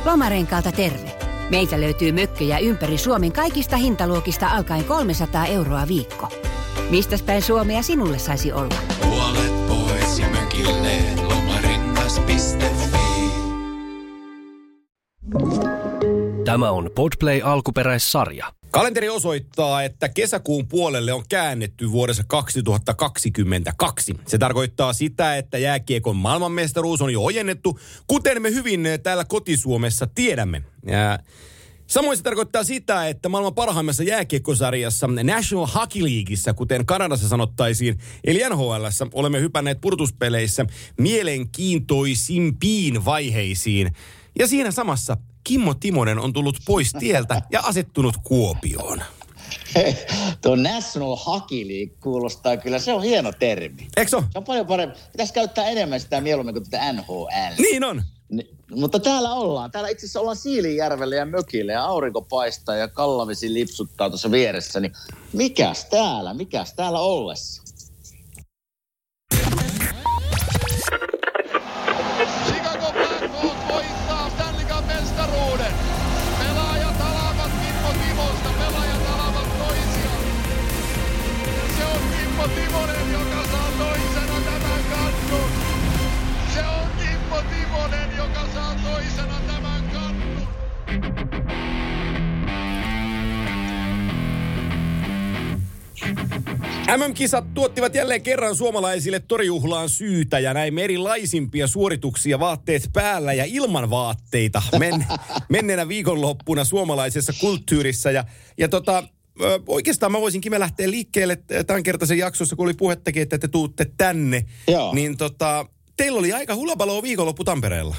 Lomarenkaalta terve. Meiltä löytyy mökkejä ympäri Suomen kaikista hintaluokista alkaen 300 € viikko. Mistäs päin Suomea sinulle saisi olla? Puolet pois ja mökille lomarengas.fi. Tämä on Podplay alkuperäissarja. Kalenteri osoittaa, että kesäkuun puolelle on käännetty vuodessa 2022. Se tarkoittaa sitä, että jääkiekon maailmanmestaruus on jo ojennettu, kuten me hyvin täällä kotisuomessa tiedämme. Ja samoin se tarkoittaa sitä, että maailman parhaimmassa jääkiekkosarjassa National Hockey Leagueissa, kuten Kanadassa sanottaisiin, eli NHL:ssä, olemme hypänneet purtuspeleissä mielenkiintoisimpiin vaiheisiin. Ja siinä samassa Kimmo Timonen on tullut pois tieltä ja asettunut Kuopioon. Hei, tuo National Hockey League kuulostaa kyllä, se on hieno termi. Eikö se ole? Se on paljon parempi. Pitäisi käyttää enemmän sitä mieluummin kuin tätä NHL. Niin on. Mutta täällä ollaan. Täällä itse asiassa ollaan Siilinjärvellä ja mökillä ja aurinko paistaa ja kallavesi lipsuttaa tuossa vieressä. Niin mikäs täällä ollessa? Chicago Blackhawks voittaa Stanley Cup -mestaruuden. Pelaajat alavat Kimmo Timosta, pelaajat alavat toisiaan. Se on Kimmo Timonen, joka saa toisena tämän kannun. Se on Kimmo Timonen, joka saa toisena tämän kannun. MM-kisat tuottivat jälleen kerran suomalaisille torijuhlaan syytä ja näin erilaisimpia suorituksia vaatteet päällä ja ilman vaatteita menneenä viikonloppuna suomalaisessa kulttuurissa. Ja oikeastaan mä voisinkin me lähteä liikkeelle tämänkertaisen jaksossa, kun oli puhettakin, että te tuutte tänne. Joo. Niin teillä oli aika hulabaloa viikonloppu Tampereella.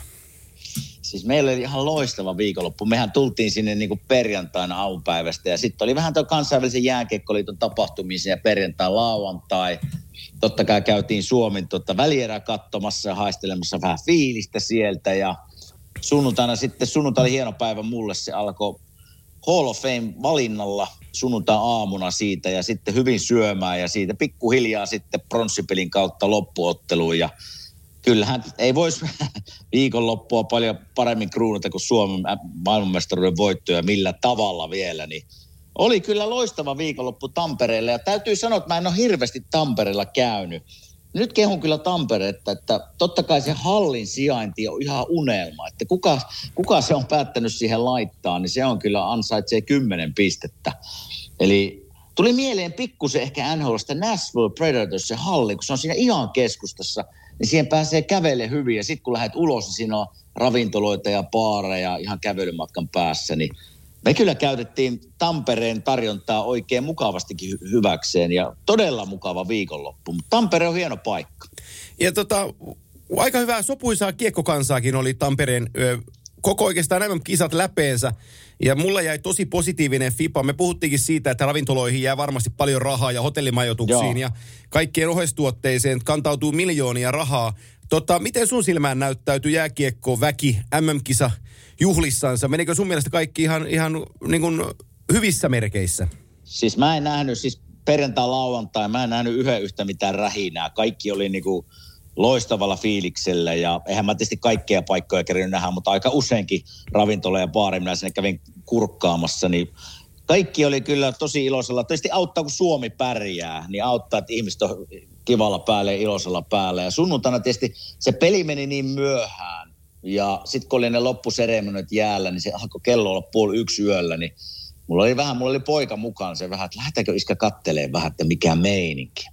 Siis meillä oli ihan loistava viikonloppu. Mehän tultiin sinne niin kuin perjantaina aamupäivästä ja sitten oli vähän tuo kansainvälisen jääkiekkoliiton tapahtumisia ja perjantai, lauantai. Totta kai käytiin Suomen välierää katsomassa ja haistelemassa vähän fiilistä sieltä ja sunnuntai oli hieno päivä mulle. Se alkoi Hall of Fame -valinnalla sunnuntai aamuna siitä ja sitten hyvin syömään ja siitä pikkuhiljaa sitten pronssipelin kautta loppuotteluun ja kyllähän ei voisi viikonloppua paljon paremmin kruunata kuin Suomen maailmanmestaruuden voittoja millä tavalla vielä. Niin oli kyllä loistava viikonloppu Tampereella ja täytyy sanoa, että mä en ole hirveästi Tampereella käynyt. Nyt kehun kyllä Tampereetta, että totta kai se hallin sijainti on ihan unelma. Että kuka se on päättänyt siihen laittaa, niin se on kyllä ansaitsee 10 pistettä. Eli tuli mieleen pikkusen ehkä NHL:sta Nashville Predators se halli, kun se on siinä ihan keskustassa. Niin siihen pääsee kävelemään hyvin ja sitten kun lähdet ulos, niin siinä on ravintoloita ja baareja ihan kävelymatkan päässä. Niin me kyllä käytettiin Tampereen tarjontaa oikein mukavastikin hyväkseen ja todella mukava viikonloppu. Mutta Tampere on hieno paikka. Ja aika hyvää sopuisaa kiekkokansaakin oli Tampereen koko oikeastaan nämä kisat läpeensä. Ja mulla jäi tosi positiivinen fipa. Me puhuttiinkin siitä, että ravintoloihin jää varmasti paljon rahaa ja hotellimajoituksiin ja kaikkien oheistuotteiseen kantautuu miljoonia rahaa. Miten sun silmään näyttäytyi jääkiekko väki MM-kisa juhlissansa? Menikö sun mielestä kaikki ihan niin kuin hyvissä merkeissä? Siis mä en nähnyt, perjantai, lauantai, mä en nähnyt yhtä mitään rähinää. Kaikki oli niinku loistavalla fiiliksellä ja eihän mä tietysti kaikkia paikkoja kerännyt nähdä, mutta aika useinkin ravintola ja baari, minä sinne kävin kurkkaamassa, niin kaikki oli kyllä tosi iloisella. Tietysti auttaa, kun Suomi pärjää, niin auttaa, että ihmiset on kivalla päällä ja iloisella päällä. Ja sunnuntaina tietysti se peli meni niin myöhään ja sitten kun oli ne loppuseremoniat jäällä, niin se alkoi kello olla 12:30 yöllä, niin mulla oli poika mukaan se vähän, että lähdetäänkö iskä kattelee vähän, että mikä meininki.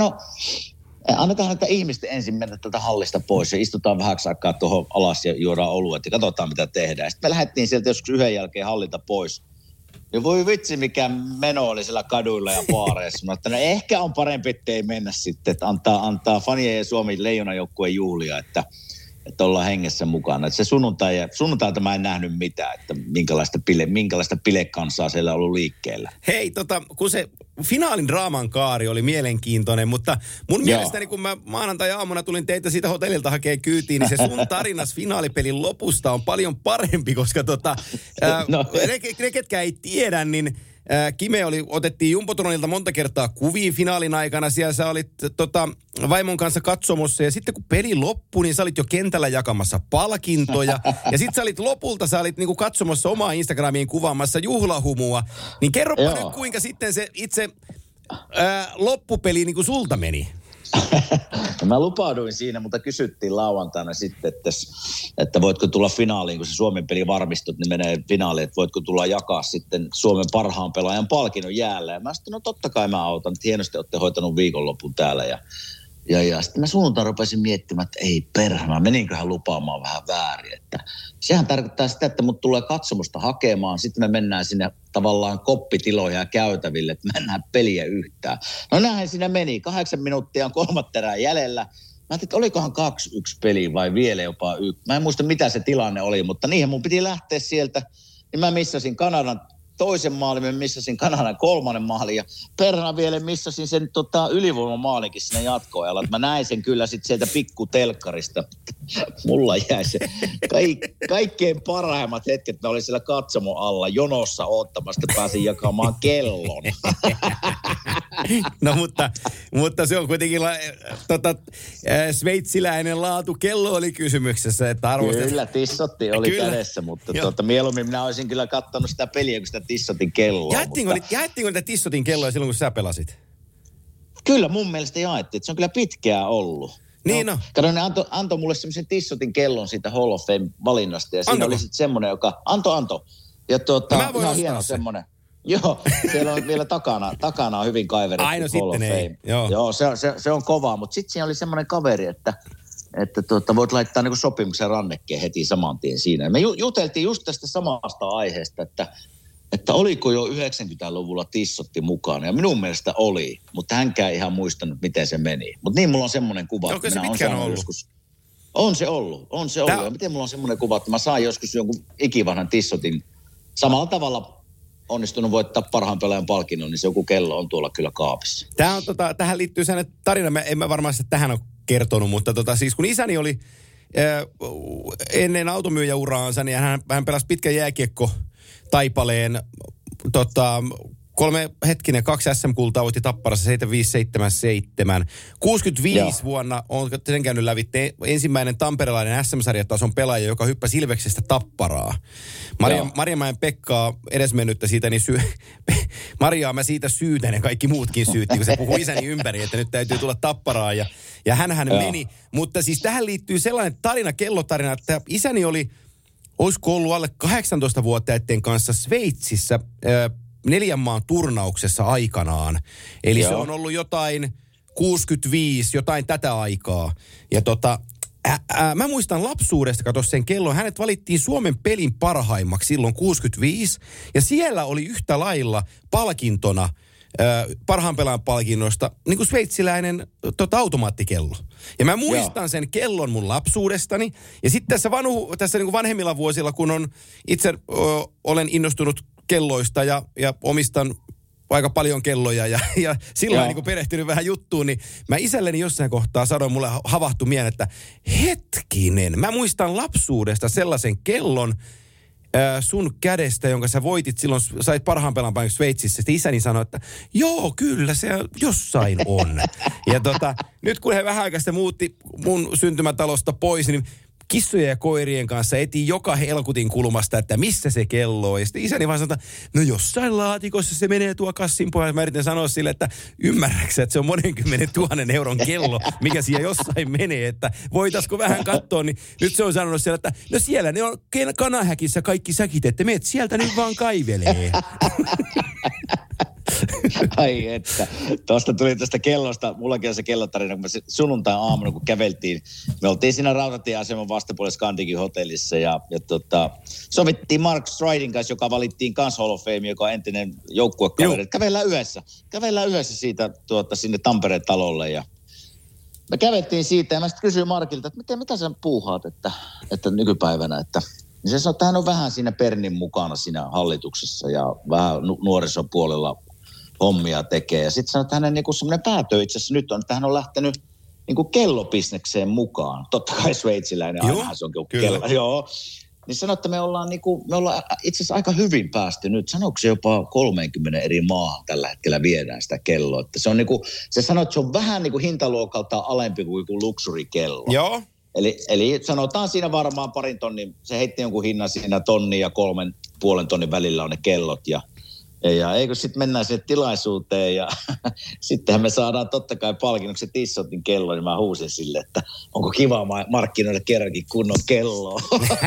Annetaan näitä ihmisten ensin mennä tältä hallista pois ja istutaan vähäksi aikaa tuohon alas ja juodaan oluet ja katsotaan mitä tehdään. Sitten me lähdettiin sieltä joskus yhden jälkeen hallita pois. Ja voi vitsi mikä meno oli siellä kaduilla ja baareissa. Mutta no ehkä on parempi, ettei mennä sitten, että antaa fanien ja Suomen leijonajoukkueen juhlia, että ollaan hengessä mukana. Että se sunnuntailta mä en nähnyt mitään, että minkälaista bilekansaa siellä on ollut liikkeellä. Hei, kun se finaalin draaman kaari oli mielenkiintoinen, mutta mun mielestäni kun mä maanantai-aamuna tulin teitä siitä hotellilta hakemaan kyytiin, niin se sun tarinas finaalipelin lopusta on paljon parempi, koska ne ketkä ei tiedä, niin Kime otettiin Jumbotronilta monta kertaa kuviin finaalin aikana. Siellä sä olit vaimon kanssa katsomossa ja sitten kun peli loppui, niin sä olit jo kentällä jakamassa palkintoja. Ja sitten sä olit niinku katsomossa omaa Instagramiin kuvaamassa juhlahumua. Niin kerropa nyt, kuinka sitten se itse loppupeli niinku sulta meni. Mä lupauduin siinä, mutta kysyttiin lauantaina sitten, että voitko tulla finaaliin, kun se Suomen peli varmistut, niin menee finaaliin, että voitko tulla jakaa sitten Suomen parhaan pelaajan palkinnon jäällä. Ja mä sanoin, no totta kai mä autan, että hienosti olette hoitanut viikonlopun täällä. Ja sitten mä sunnuntain rupesin miettimään, että ei perhana, meninköhän lupaamaan vähän väärin. Että sehän tarkoittaa sitä, että mut tulee katsomusta hakemaan, sitten me mennään sinne tavallaan koppitiloihin ja käytäville, että mä en näe peliä yhtään. No näinhän siinä meni, 8 minuuttia on 3 erää jäljellä. Mä ajattelin, että olikohan 2-1 peli vai vielä jopa 1. Mä en muista mitä se tilanne oli, mutta niinhän mun piti lähteä sieltä. Niin mä missasin Kanadan toisen maalin, mä missasin Kanadan 3. maalin ja perhana vielä missasin sen ylivoimamaalikin sinne jatkoajalla. Mä näin sen kyllä sitten sieltä pikkutelkkarista. Mulla jäi se kaikkein parhaimmat hetket. Mä olin siellä katsomon alla jonossa oottamasta, pääsin jakamaan kellon. No mutta se on kuitenkin sveitsiläinen laatu. Kello oli kysymyksessä. Että kyllä, tissotti oli kädessä, mutta mieluummin minä olisin kyllä kattanut sitä peliä, kun sitä tissotin kelloa. Jaettiinko niitä tissotin kelloja silloin, kun sä pelasit? Kyllä, mun mielestä jaettiin. Se on kyllä pitkään ollut. Niin no. Kato, ne antoi mulle semmoisen tissotin kellon siitä Hall of Fame-valinnasta. Ja siinä oli sitten semmoinen, joka... Anto. Ja ihan hieno semmoinen. Joo, siellä on vielä takana on hyvin kaiverettu Hall of Fame. Joo, se on kovaa. Mutta sitten siinä oli semmoinen kaveri, että voit laittaa niinku sopimuksen rannekkeen heti saman tien siinä. Me juteltiin just tästä samasta aiheesta, että oliko jo 90-luvulla tissotti mukana. Ja minun mielestä oli, mutta hänkään ei ihan muistanut, miten se meni. Mutta niin mulla on semmoinen kuva, että minä olen saanut joskus... On se ollut. Ja miten mulla on semmoinen kuva, että mä saan joskus jonkun ikivanhan tissotin samalla tavalla onnistunut voittaa parhaan pelaajan palkinnon, niin se joku kello on tuolla kyllä kaapissa. Tähän liittyy sellainen tarina, en mä varmaan sitä tähän ole kertonut, mutta siis kun isäni oli ennen automyyjäuraansa, niin hän pelasi pitkän jääkiekko-taipaleen 2 SM-kultaa voitti Tapparassa 75-77. 65 vuonna on sen käynyt lävitse ensimmäinen tamperelainen SM-sarjatason pelaaja, joka hyppäsi Ilveksestä Tapparaa. Marjamäen Pekkaa edesmennyttä siitä, niin Marjaa mä siitä syytän ja kaikki muutkin syytti, kun se puhui isäni ympäri, että nyt täytyy tulla Tapparaa ja hänhän meni. Mutta siis tähän liittyy sellainen tarina, kellotarina, että isäni olisiko ollut alle 18-vuotiaiden kanssa Sveitsissä 4 maan turnauksessa aikanaan. Eli se on ollut jotain 65, jotain tätä aikaa. Ja mä muistan lapsuudesta, katso sen kellon, hänet valittiin Suomen pelin parhaimmaksi silloin 65. Ja siellä oli yhtä lailla palkintona, parhaan pelaajan palkinnosta, niin kuin sveitsiläinen automaattikello. Ja mä muistan sen kellon mun lapsuudestani. Ja sitten tässä niin kuin vanhemmilla vuosilla, kun on itse olen innostunut kelloista ja omistan aika paljon kelloja ja silloin niin kuin perehtynyt vähän juttuun, niin mä isälleni jossain kohtaa sanoin, mulle havahtui mieleen, että hetkinen, mä muistan lapsuudesta sellaisen kellon sun kädestä, jonka sä voitit silloin, sait parhaan pelaajan Sveitsissä. Sitten isäni sanoi, että joo, kyllä se jossain on. Ja nyt kun he vähän aikaa sitten muutti mun syntymätalosta pois, niin kissojen ja koirien kanssa etiin joka helkutin kulmasta, että missä se kello on. Ja sitten isäni vaan sanoi, että no jossain laatikossa se menee tuo kassin pohjalla. Mä yritin sanoa sille, että ymmärräksä, että se on 10 000 euron kello, mikä siellä jossain menee, että voitaisiko vähän katsoa. Niin nyt se on sanonut siellä, että no siellä ne on kanahäkissä kaikki säkit, että meet sieltä nyt vaan kaivelee. Ai että. Tuosta tuli tästä kellosta, mullakin on se kellotarina, kun me sunnuntai-aamuna, kun käveltiin, me oltiin siinä rautatieaseman vastapuolella Scandikin hotellissa ja sovittiin Mark Stridin kanssa, joka valittiin kans Hall of Fame, joka on entinen joukkuekaveri. Kävellään yhdessä siitä sinne Tampereen talolle ja me käveltiin siitä ja mä sitten kysyin Markilta, että mitä sä puuhaat, että nykypäivänä, niin se sanoi, että hän on vähän siinä Pernin mukana siinä hallituksessa ja vähän nuorisopuolella hommia tekee. Ja sitten sanoi, että hänen niinku semmoinen päätö itse asiassa nyt on, että hän on lähtenyt niinku kellobisnekseen mukaan. Totta kai sveitsiläinen, ainahan se on kello. Joo. niin sanoi, että me ollaan itse asiassa aika hyvin päästy nyt. Sanoiko se jopa 30 eri maahan tällä hetkellä viedään sitä kelloa. Että se on se sanoi, että se on vähän niin kuin hintaluokalta alempi kuin luksurikello. Joo. Eli sanotaan siinä varmaan parin tonnin, se heitti jonkun hinnan siinä 1 ja 3,5 tonnin välillä on ne kellot ja eikö sitten mennään sinne tilaisuuteen ja sittenhän me saadaan totta kai palkinnoksi Tissotin kello, niin mä huusin sille, että onko kiva markkinoida kerrankin kunnon kelloa.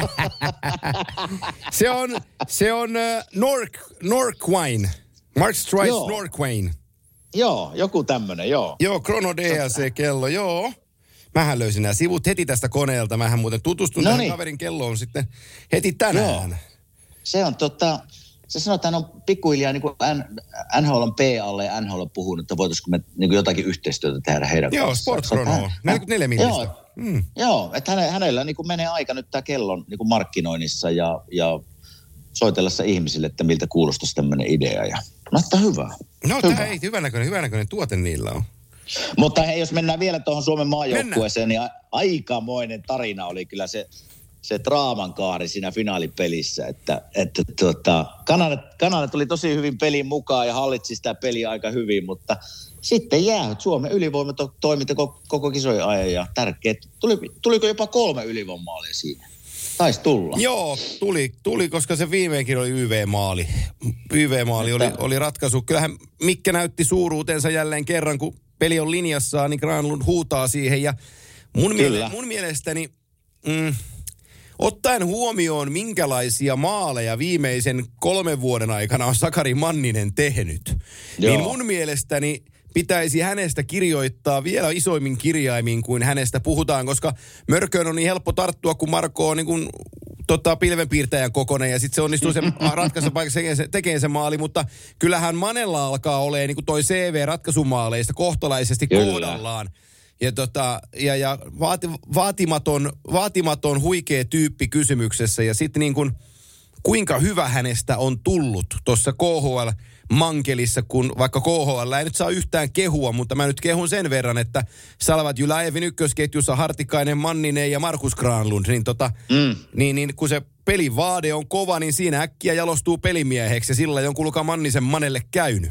se on Norquine. Mark Strice Norquine. Joo, joku tämmönen, joo. Joo, Chrono DLC-kello, joo. Mähän löysin nämä sivut heti tästä koneelta. Mähän muuten tutustun tähän kaverin kelloon sitten heti tänään. Joo. Se on se sanotaan, että on pikkuhiljaa niin kuin NHL on PAlle ja NHL on puhunut, että voitaisiinko me niin kuin jotakin yhteistyötä tehdä heidän kanssaan. Joo, Sportchrono, 44 millistä. Joo, että hänellä niin kuin menee aika nyt tämä kellon niin kuin markkinoinnissa ja soitellessa ihmisille, että miltä kuulostaisi tämmöinen idea. Ja näyttää hyvää. No, tämä ei hyvänäköinen tuote niillä on. Mutta hei, jos mennään vielä tuohon Suomen maajoukkueeseen, niin aikamoinen tarina oli kyllä se draaman kaari siinä finaalipelissä, että Kanada tuli tosi hyvin pelin mukaan ja hallitsi sitä peliä aika hyvin, mutta sitten Suomen ylivoima toiminta koko kisojen ajan ja tärkeät. Tuliko jopa 3 ylivoimamaalia siinä? Taisi tulla. Joo, tuli, koska se viimeinkin oli YV-maali. YV-maali oli ratkaisu. Kyllähän Mikke näytti suuruutensa jälleen kerran, kun peli on linjassaan, niin Granlund huutaa siihen ja mun mielestäni... Ottaen huomioon, minkälaisia maaleja viimeisen 3 vuoden aikana on Sakari Manninen tehnyt, niin mun mielestäni pitäisi hänestä kirjoittaa vielä isoimmin kirjaimin kuin hänestä puhutaan, koska Mörköön on niin helppo tarttua, kun Marko on niin kuin, pilvenpiirtäjän kokoinen ja sitten se onnistuu sen ratkaisen paikassa tekee se maali, mutta kyllähän Manella alkaa olemaan niin kuin toi CV-ratkaisumaaleista kohtalaisesti kohdallaan. Ja vaatimaton huikea tyyppi kysymyksessä ja sitten niin kuin kuinka hyvä hänestä on tullut tuossa KHL-mankelissa, kun vaikka KHL ei nyt saa yhtään kehua, mutta mä nyt kehun sen verran, että Salvat Jyläevin ykkösketjussa Hartikainen, Manninen ja Markus Granlund, niin kun se pelin vaade on kova, niin siinä äkkiä jalostuu pelimieheksi ja sillä on kuulkaa Mannisen Manelle käynyt.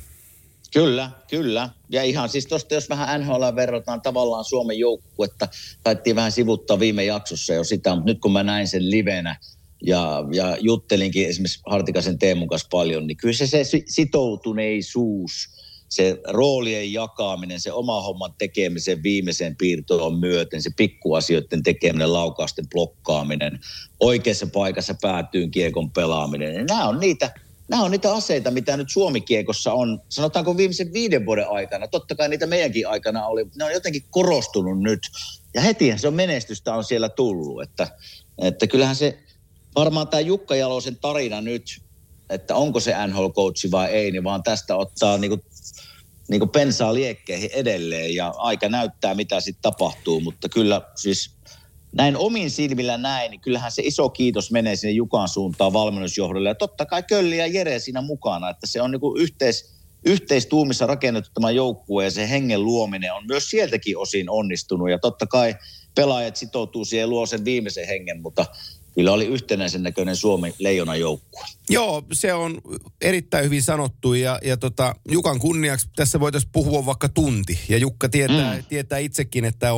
Kyllä. Ja ihan siis tuosta, jos vähän NHL verrataan tavallaan Suomen joukkuetta, taittiin vähän sivuttaa viime jaksossa jo sitä, mutta nyt kun mä näin sen livenä ja juttelinkin esimerkiksi Hartikaisen Teemun kanssa paljon, niin kyllä se sitoutuneisuus, se roolien jakaminen, se oma homman tekemisen viimeisen piirtoon myöten, se pikkuasioiden tekeminen, laukausten blokkaaminen, oikeassa paikassa päätyyn kiekon pelaaminen, niin nämä on niitä aseita, mitä nyt Suomi-kiekossa on, sanotaanko viimeisen 5 vuoden aikana. Totta kai niitä meidänkin aikana oli, ne on jotenkin korostunut nyt. Ja hetihän se on menestystä on siellä tullut. Että kyllähän se, varmaan tämä Jukka Jalosen tarina nyt, että onko se NHL-coachi vai ei, niin vaan tästä ottaa niinku pensaa liekkeihin edelleen. Ja aika näyttää, mitä sitten tapahtuu, mutta kyllä siis... Näin omin silmillä niin kyllähän se iso kiitos menee sinne Jukan suuntaan valmennusjohdolle. Ja totta kai Kölli ja Jere siinä mukana, että se on niin kuin yhteistuumissa rakennettu tämä joukkue ja se hengen luominen on myös sieltäkin osin onnistunut. Ja totta kai pelaajat sitoutuu siihen ja luo sen viimeisen hengen, mutta kyllä oli yhtenäisen näköinen Suomen leijonan joukkue. Joo, se on erittäin hyvin sanottu ja Jukan kunniaksi tässä voitaisiin puhua vaikka tunti. Ja Jukka tietää itsekin, että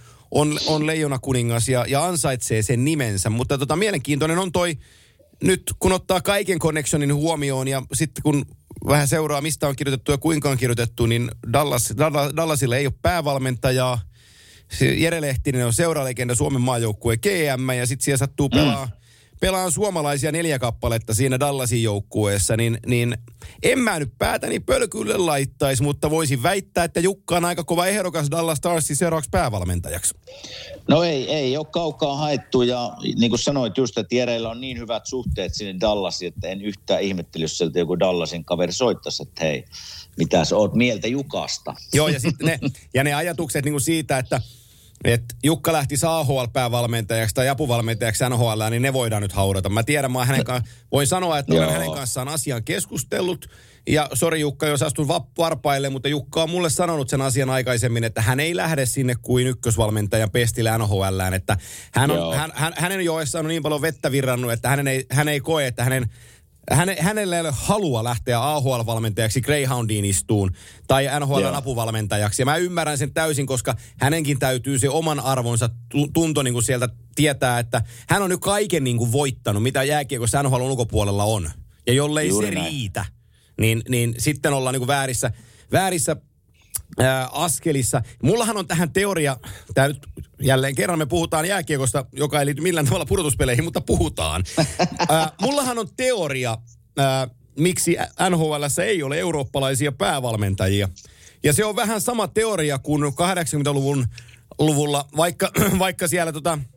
on leijonakuningas ja ansaitsee sen nimensä, mutta mielenkiintoinen on toi, nyt kun ottaa kaiken connectionin huomioon ja sitten kun vähän seuraa, mistä on kirjoitettu ja kuinka on kirjoitettu, niin Dallasilla ei ole päävalmentajaa. Jere Lehtinen on seuralegenda Suomen maajoukkueen GM ja sitten siellä sattuu pelaa suomalaisia 4 kappaletta siinä Dallasin joukkueessa, niin en mä nyt päätäni pölkylle laittaisi, mutta voisin väittää, että Jukka on aika kova ehdokas Dallas Starsin seuraavaksi päävalmentajaksi. No ei ole kaukaa haettu ja niin kuin sanoit just, että Jereillä on niin hyvät suhteet sinne Dallasiin, että en yhtään ihmettely sieltä joku Dallasin kaveri soittaisi, että hei, mitä sä oot mieltä Jukasta? Joo ja sitten ne ajatukset niin kuin siitä, että että Jukka lähti AHL-päävalmentajaksi tai apuvalmentajaksi NHL, niin ne voidaan nyt haudata. Mä tiedän, voin sanoa, että olen hänen kanssaan asian keskustellut. Ja sori Jukka, jos astun varpaille, mutta Jukka on mulle sanonut sen asian aikaisemmin, että hän ei lähde sinne kuin ykkösvalmentajan pestillä NHL:ään. Että hänen joessa on niin paljon vettä virrannut, että hän ei koe, että hänellä ei ole halua lähteä AHL-valmentajaksi Greyhoundiin istuun tai NHL:n apuvalmentajaksi. Ja mä ymmärrän sen täysin, koska hänenkin täytyy se oman arvonsa tunto niin kuin sieltä tietää, että hän on nyt kaiken niin kuin voittanut, mitä jääkiekossa NHL ulkopuolella on. Ja jollei juuri se näin riitä, niin sitten ollaan niin kuin väärissä askelissa. Mullahan on tähän teoria, tää nyt jälleen kerran me puhutaan jääkiekosta, joka ei liity millään tavalla pudotuspeleihin, mutta puhutaan. Mullahan on teoria, miksi NHL:ssä ei ole eurooppalaisia päävalmentajia. Ja se on vähän sama teoria kuin 80-luvulla, vaikka siellä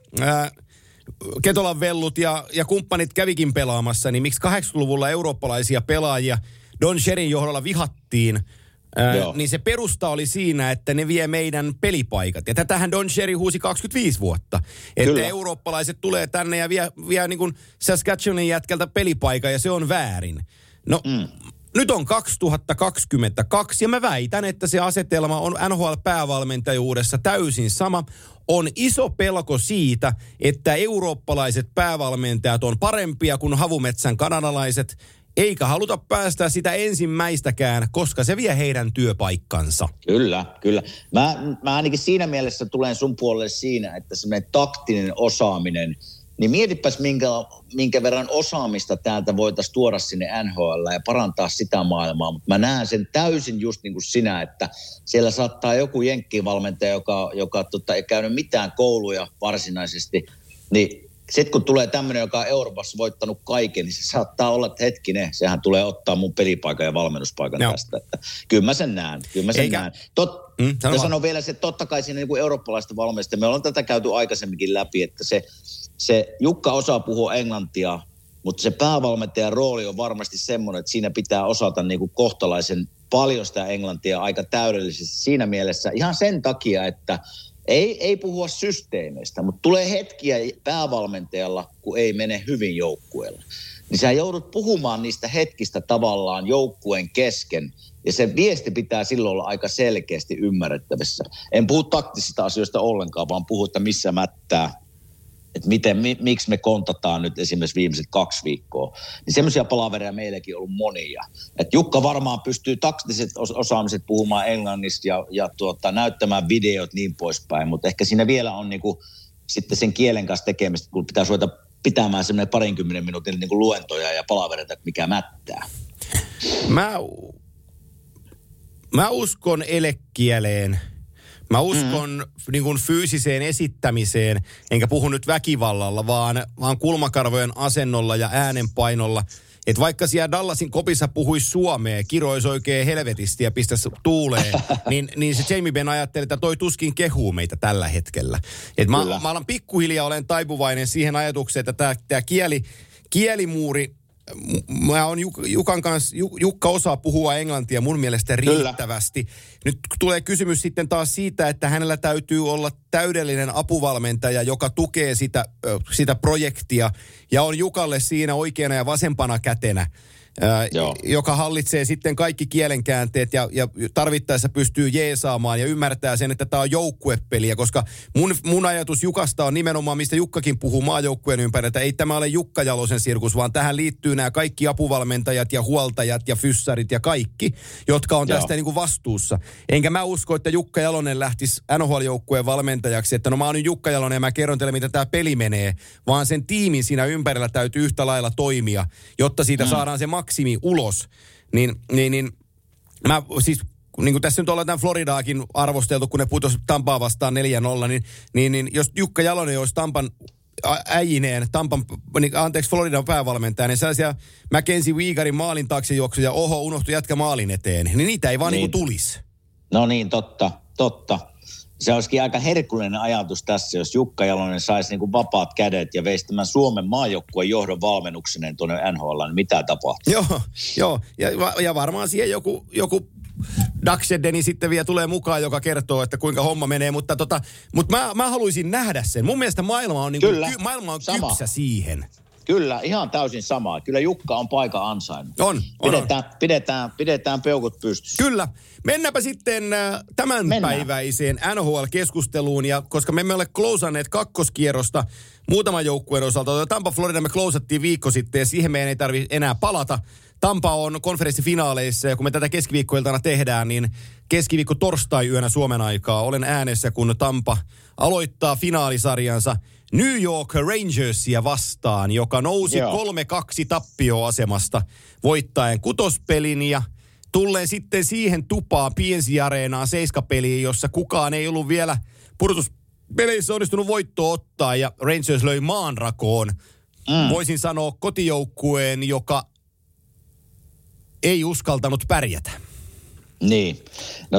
Ketolan vellut ja kumppanit kävikin pelaamassa, niin miksi 80-luvulla eurooppalaisia pelaajia Don Cherryn johdolla vihattiin, niin se perusta oli siinä, että ne vie meidän pelipaikat. Ja tätähän Don Cherry huusi 25 vuotta. Että kyllä, eurooppalaiset tulee tänne ja vie niin kuin Saskatchewanin jätkältä pelipaikan ja se on väärin. No, nyt on 2022 ja mä väitän, että se asetelma on NHL-päävalmentajuudessa täysin sama. On iso pelko siitä, että eurooppalaiset päävalmentajat on parempia kuin havumetsän kanadalaiset, eikä haluta päästä sitä ensimmäistäkään, koska se vie heidän työpaikkansa. Kyllä. Mä ainakin siinä mielessä tulen sun puolelle siinä, että semmoinen taktinen osaaminen, niin mietipäs minkä verran osaamista täältä voitaisiin tuoda sinne NHL ja parantaa sitä maailmaa. Mutta mä näen sen täysin just niin kuin sinä, että siellä saattaa joku jenkkivalmentaja, joka ei käynyt mitään kouluja varsinaisesti, niin sitten kun tulee tämmöinen, joka on Euroopassa voittanut kaiken, niin se saattaa olla, että hetkinen, sehän tulee ottaa mun pelipaikan ja valmennuspaikan tästä. Että kyllä mä sen näen. Ja sanon vielä se, että totta kai siinä niin kuin eurooppalaista valmista. Me ollaan tätä käyty aikaisemminkin läpi, että se Jukka osaa puhua englantia, mutta se päävalmentajan rooli on varmasti semmoinen, että siinä pitää osata niin kuin kohtalaisen paljon sitä englantia aika täydellisesti siinä mielessä. Ihan sen takia, että ei puhua systeemeistä, mutta tulee hetkiä päävalmentajalla, kun ei mene hyvin joukkueella. Niin sä joudut puhumaan niistä hetkistä tavallaan joukkueen kesken, ja se viesti pitää silloin olla aika selkeästi ymmärrettävissä. En puhu taktisista asioista ollenkaan, vaan puhu, että missä mättää, että miksi me kontataan nyt esimerkiksi viimeiset 2 viikkoa. Niin semmoisia palavereja meilläkin on ollut monia. Että Jukka varmaan pystyy taktiset osaamiset puhumaan englannista ja näyttämään videot niin poispäin, mutta ehkä siinä vielä on niinku sitten sen kielen kanssa tekemistä, kun pitää ruveta pitämään semmoinen 20 minuutin niinku luentoja ja palavereita, mikä mättää. Mä uskon elekieleen. Mä uskon niin kuin fyysiseen esittämiseen, enkä puhu nyt väkivallalla, vaan kulmakarvojen asennolla ja äänenpainolla. Että vaikka siellä Dallasin kopissa puhuisi suomea, kiroisi oikein helvetisti ja pistäisi tuuleen, niin se Jamie Benn ajatteli, että toi tuskin kehuu meitä tällä hetkellä. Et mä alan pikkuhiljaa olen taipuvainen siihen ajatukseen, että tämä kielimuuri, mä oon Jukan kanssa, Jukka osaa puhua englantia mun mielestä riittävästi. Kyllä. Nyt tulee kysymys sitten taas siitä, että hänellä täytyy olla täydellinen apuvalmentaja, joka tukee sitä projektia ja on Jukalle siinä oikeana ja vasempana kätenä. Joka hallitsee sitten kaikki kielenkäänteet ja tarvittaessa pystyy jeesaamaan ja ymmärtää sen, että tämä on joukkuepeliä, koska mun ajatus Jukasta on nimenomaan, mistä Jukkakin puhuu maajoukkueen ympärillä, ei tämä ole Jukka Jalosen sirkus, vaan tähän liittyy nämä kaikki apuvalmentajat ja huoltajat ja fyssarit ja kaikki, jotka on tästä niin kuin vastuussa. Enkä mä usko, että Jukka Jalonen lähtisi NHL-joukkueen valmentajaksi, että no mä oon nyt Jukka Jalonen ja mä kerron teille, miten tämä peli menee, vaan sen tiimin siinä ympärillä täytyy yhtä lailla toimia, jotta siitä saadaan se maksimi ulos, niin mä siis, niin kuin tässä nyt ollaan tämän Floridaakin arvosteltu, kun ne putosi Tampaa vastaan 4-0, niin jos Jukka Jalonen olisi Tampan äijineen, Floridan päävalmentaja, niin sellaisia Mackenzie Weegarin maalin taakse juoksuja, unohtui jätkä maalin eteen, niin niitä ei vaan niin kuin tulisi. No niin, totta. Se olisikin aika herkullinen ajatus tässä, jos Jukka Jalonen saisi niin kuin vapaat kädet ja veisi tämän Suomen maajoukkueen johdon valmennukseneen tuonne NHL, niin mitä tapahtuu? Joo. Ja varmaan siihen joku Daxedeni sitten vielä tulee mukaan, joka kertoo, että kuinka homma menee. Mutta mä haluaisin nähdä sen. Mun mielestä maailma on, maailma on kypsä siihen. Kyllä, ihan täysin samaa. Kyllä Jukka on paikan ansainnut. Pidetään peukut pystyssä. Kyllä. Mennäänpä sitten tämänpäiväiseen NHL-keskusteluun. Ja koska me emme ole closanneet kakkoskierrosta muutaman joukkueen osalta. Tampa Florida me closattiin viikko sitten ja siihen meidän ei tarvitse enää palata. Tampa on konferenssifinaaleissa ja kun me tätä keskiviikkoiltana tehdään, niin keskiviikko torstai-yönä Suomen aikaa olen äänessä, kun Tampa aloittaa finaalisarjansa New York Rangersia vastaan, joka nousi 3-2 tappioasemasta voittaen kutospelin ja tulleen sitten siihen tupaan PNC-areenaan seiskapeliin, jossa kukaan ei ollut vielä pudotuspeleissä onnistunut voittoa ottaa ja Rangers löi maanrakoon. Voisin sanoa kotijoukkueen, joka ei uskaltanut pärjätä. Niin. No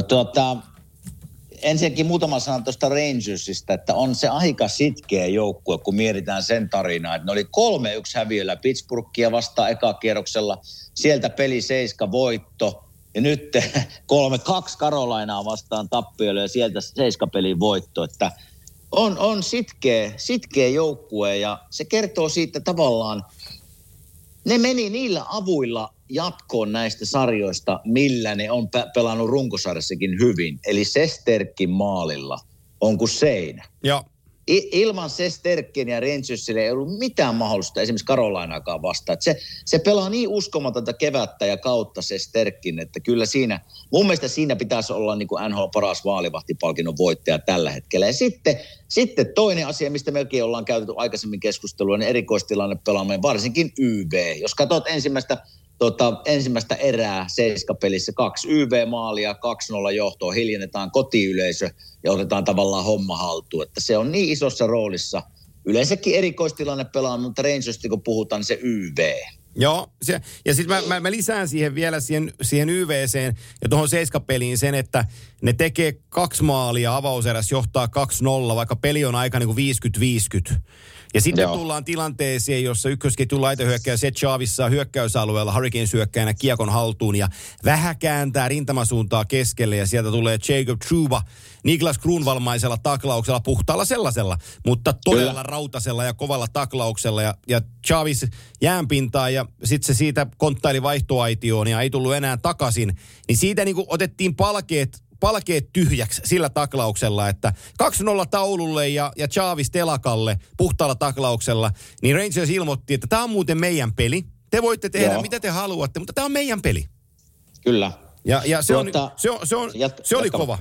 ensinnäkin muutama sana tuosta Rangersista, että on se aika sitkeä joukkue, kun mietitään sen tarinaa, että ne oli 3-1 häviöllä Pittsburghia vastaan ekakierroksella, sieltä peli 7 voitto, ja nyt 3-2 Carolinaa vastaan tappiolle ja sieltä 7 pelin voitto, että on sitkeä joukkue ja se kertoo siitä tavallaan, ne meni niillä avuilla jatkoon näistä sarjoista, millä ne on pelannut runkosarjassakin hyvin. Eli Sesterkin maalilla on kuin seinä. Joo. Ilman Sesterkin ja Rangersille ei ollut mitään mahdollista esimerkiksi Carolinaakaan vastaan. Se pelaa niin uskomatonta kevättä ja kautta Sesterkin, että kyllä siinä, mun mielestä siinä pitäisi olla niin kuin NHL paras vaalivahtipalkinnon voittaja tällä hetkellä. Ja sitten toinen asia, mistä melkein ollaan käytetty aikaisemmin keskustelua, niin erikoistilanne pelaaminen, varsinkin YV. Jos katsot ensimmäistä erää seiskapelissä 2 YV-maalia, 2-0 johtoa, hiljennetaan kotiyleisö ja otetaan tavallaan homma haltuun. Että se on niin isossa roolissa. Yleensäkin erikoistilanne pelaa, mutta Rangersista kun puhutaan, niin se YV. Joo, ja sitten mä lisään siihen vielä siihen YVCen ja tuohon seiskapeliin sen, että ne tekee 2 maalia avauserässä, johtaa 2-0, vaikka peli on aika niin kuin 50-50. Ja sitten tullaan tilanteeseen, jossa ykkösketjun laitahyökkäjä Seth Jarvis saa hyökkäysalueella Hurricanes hyökkäjänä kiekon haltuun ja vähän kääntää rintamasuuntaa keskelle ja sieltä tulee Jacob Trouba Niklas Kruunvalmaisella taklauksella, puhtaalla sellaisella, mutta todella rautasella ja kovalla taklauksella ja Jarvis jäänpintaan ja sitten se siitä konttaili vaihtoaitioon ja ei tullut enää takaisin, niin siitä niin kuin otettiin palkeet tyhjäksi sillä taklauksella, että 2-0 taululle ja Jarvis telakalle puhtaalla taklauksella, niin Rangers ilmoitti, että tämä on muuten meidän peli. Te voitte tehdä mitä te haluatte, mutta tämä on meidän peli. Kyllä. Ja se oli kova.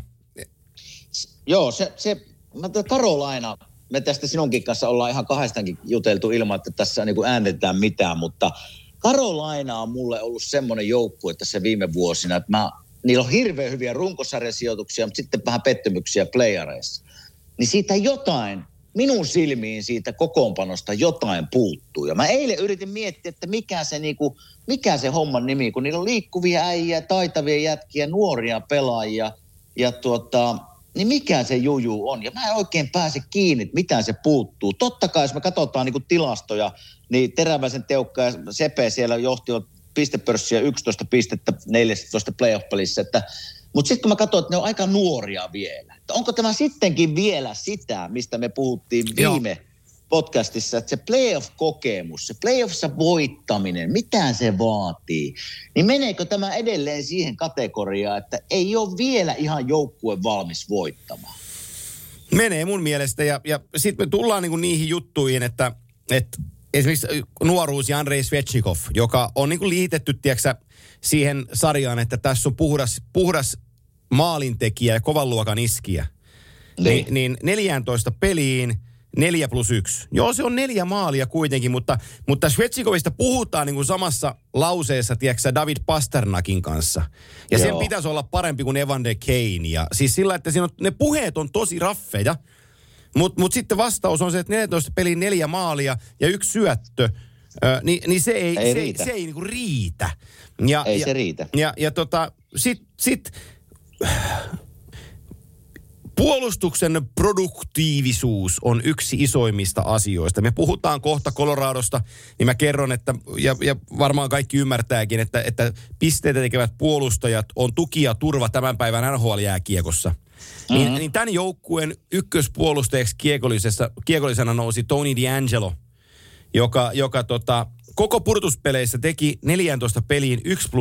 Joo, Carolina, me tästä sinunkin kanssa ollaan ihan kahdestakin juteltu ilman, että tässä niin kuin äänetetään mitään, mutta Carolina on mulle ollut semmoinen joukkue tässä viime vuosina, että niillä on hirveän hyviä runkosarjasijoituksia, mutta sitten vähän pettymyksiä playareissa. Niin siitä jotain, minun silmiin siitä kokoonpanosta jotain puuttuu. Ja mä eilen yritin miettiä, että mikä se homman nimi, kun niillä on liikkuvia äijä, taitavia jätkiä, nuoria pelaajia. Ja niin mikä se juju on? Ja mä en oikein pääse kiinni, että mitä se puuttuu. Totta kai, jos me katsotaan niin kuin tilastoja, niin Teräväisen Teukka ja Sepe siellä johtivat pistepörssiä 11 pistettä 14 playoff-pelissä. Mutta sitten kun mä katson, että ne on aika nuoria vielä. Että onko tämä sittenkin vielä sitä, mistä me puhuttiin viime podcastissa, että se playoff-kokemus, se playoffissa voittaminen, mitä se vaatii, niin meneekö tämä edelleen siihen kategoriaan, että ei ole vielä ihan joukkue valmis voittamaan? Menee mun mielestä ja sitten me tullaan niinku niihin juttuihin, että esimerkiksi nuoruus ja Andrei Svechnikov, joka on niin kuin liitetty, tiedätkö, siihen sarjaan, että tässä on puhdas maalintekijä ja kovan luokan iskiä. Niin 14 peliin 4+1. Joo, se on 4 maalia kuitenkin, mutta Svechnikovista puhutaan niin kuin samassa lauseessa, tiedätkö, David Pasternakin kanssa. Ja sen pitäisi olla parempi kuin Evander Kane. Ja siis sillä, että ne puheet on tosi raffeja. Mutta sitten vastaus on se, että 14 peliin 4 maalia ja 1 syöttö, niin se ei niinku riitä. Se riitä. Sit Puolustuksen produktiivisuus on yksi isoimmista asioista. Me puhutaan kohta Coloradosta, niin mä kerron, että, ja varmaan kaikki ymmärtääkin, että pisteitä tekevät puolustajat on tuki ja turva tämän päivän NHL-jääkiekossa. Niin tämän joukkueen ykköspuolustajaksi kiekollisena nousi Tony DeAngelo, joka koko pudotuspeleissä teki 14 peliin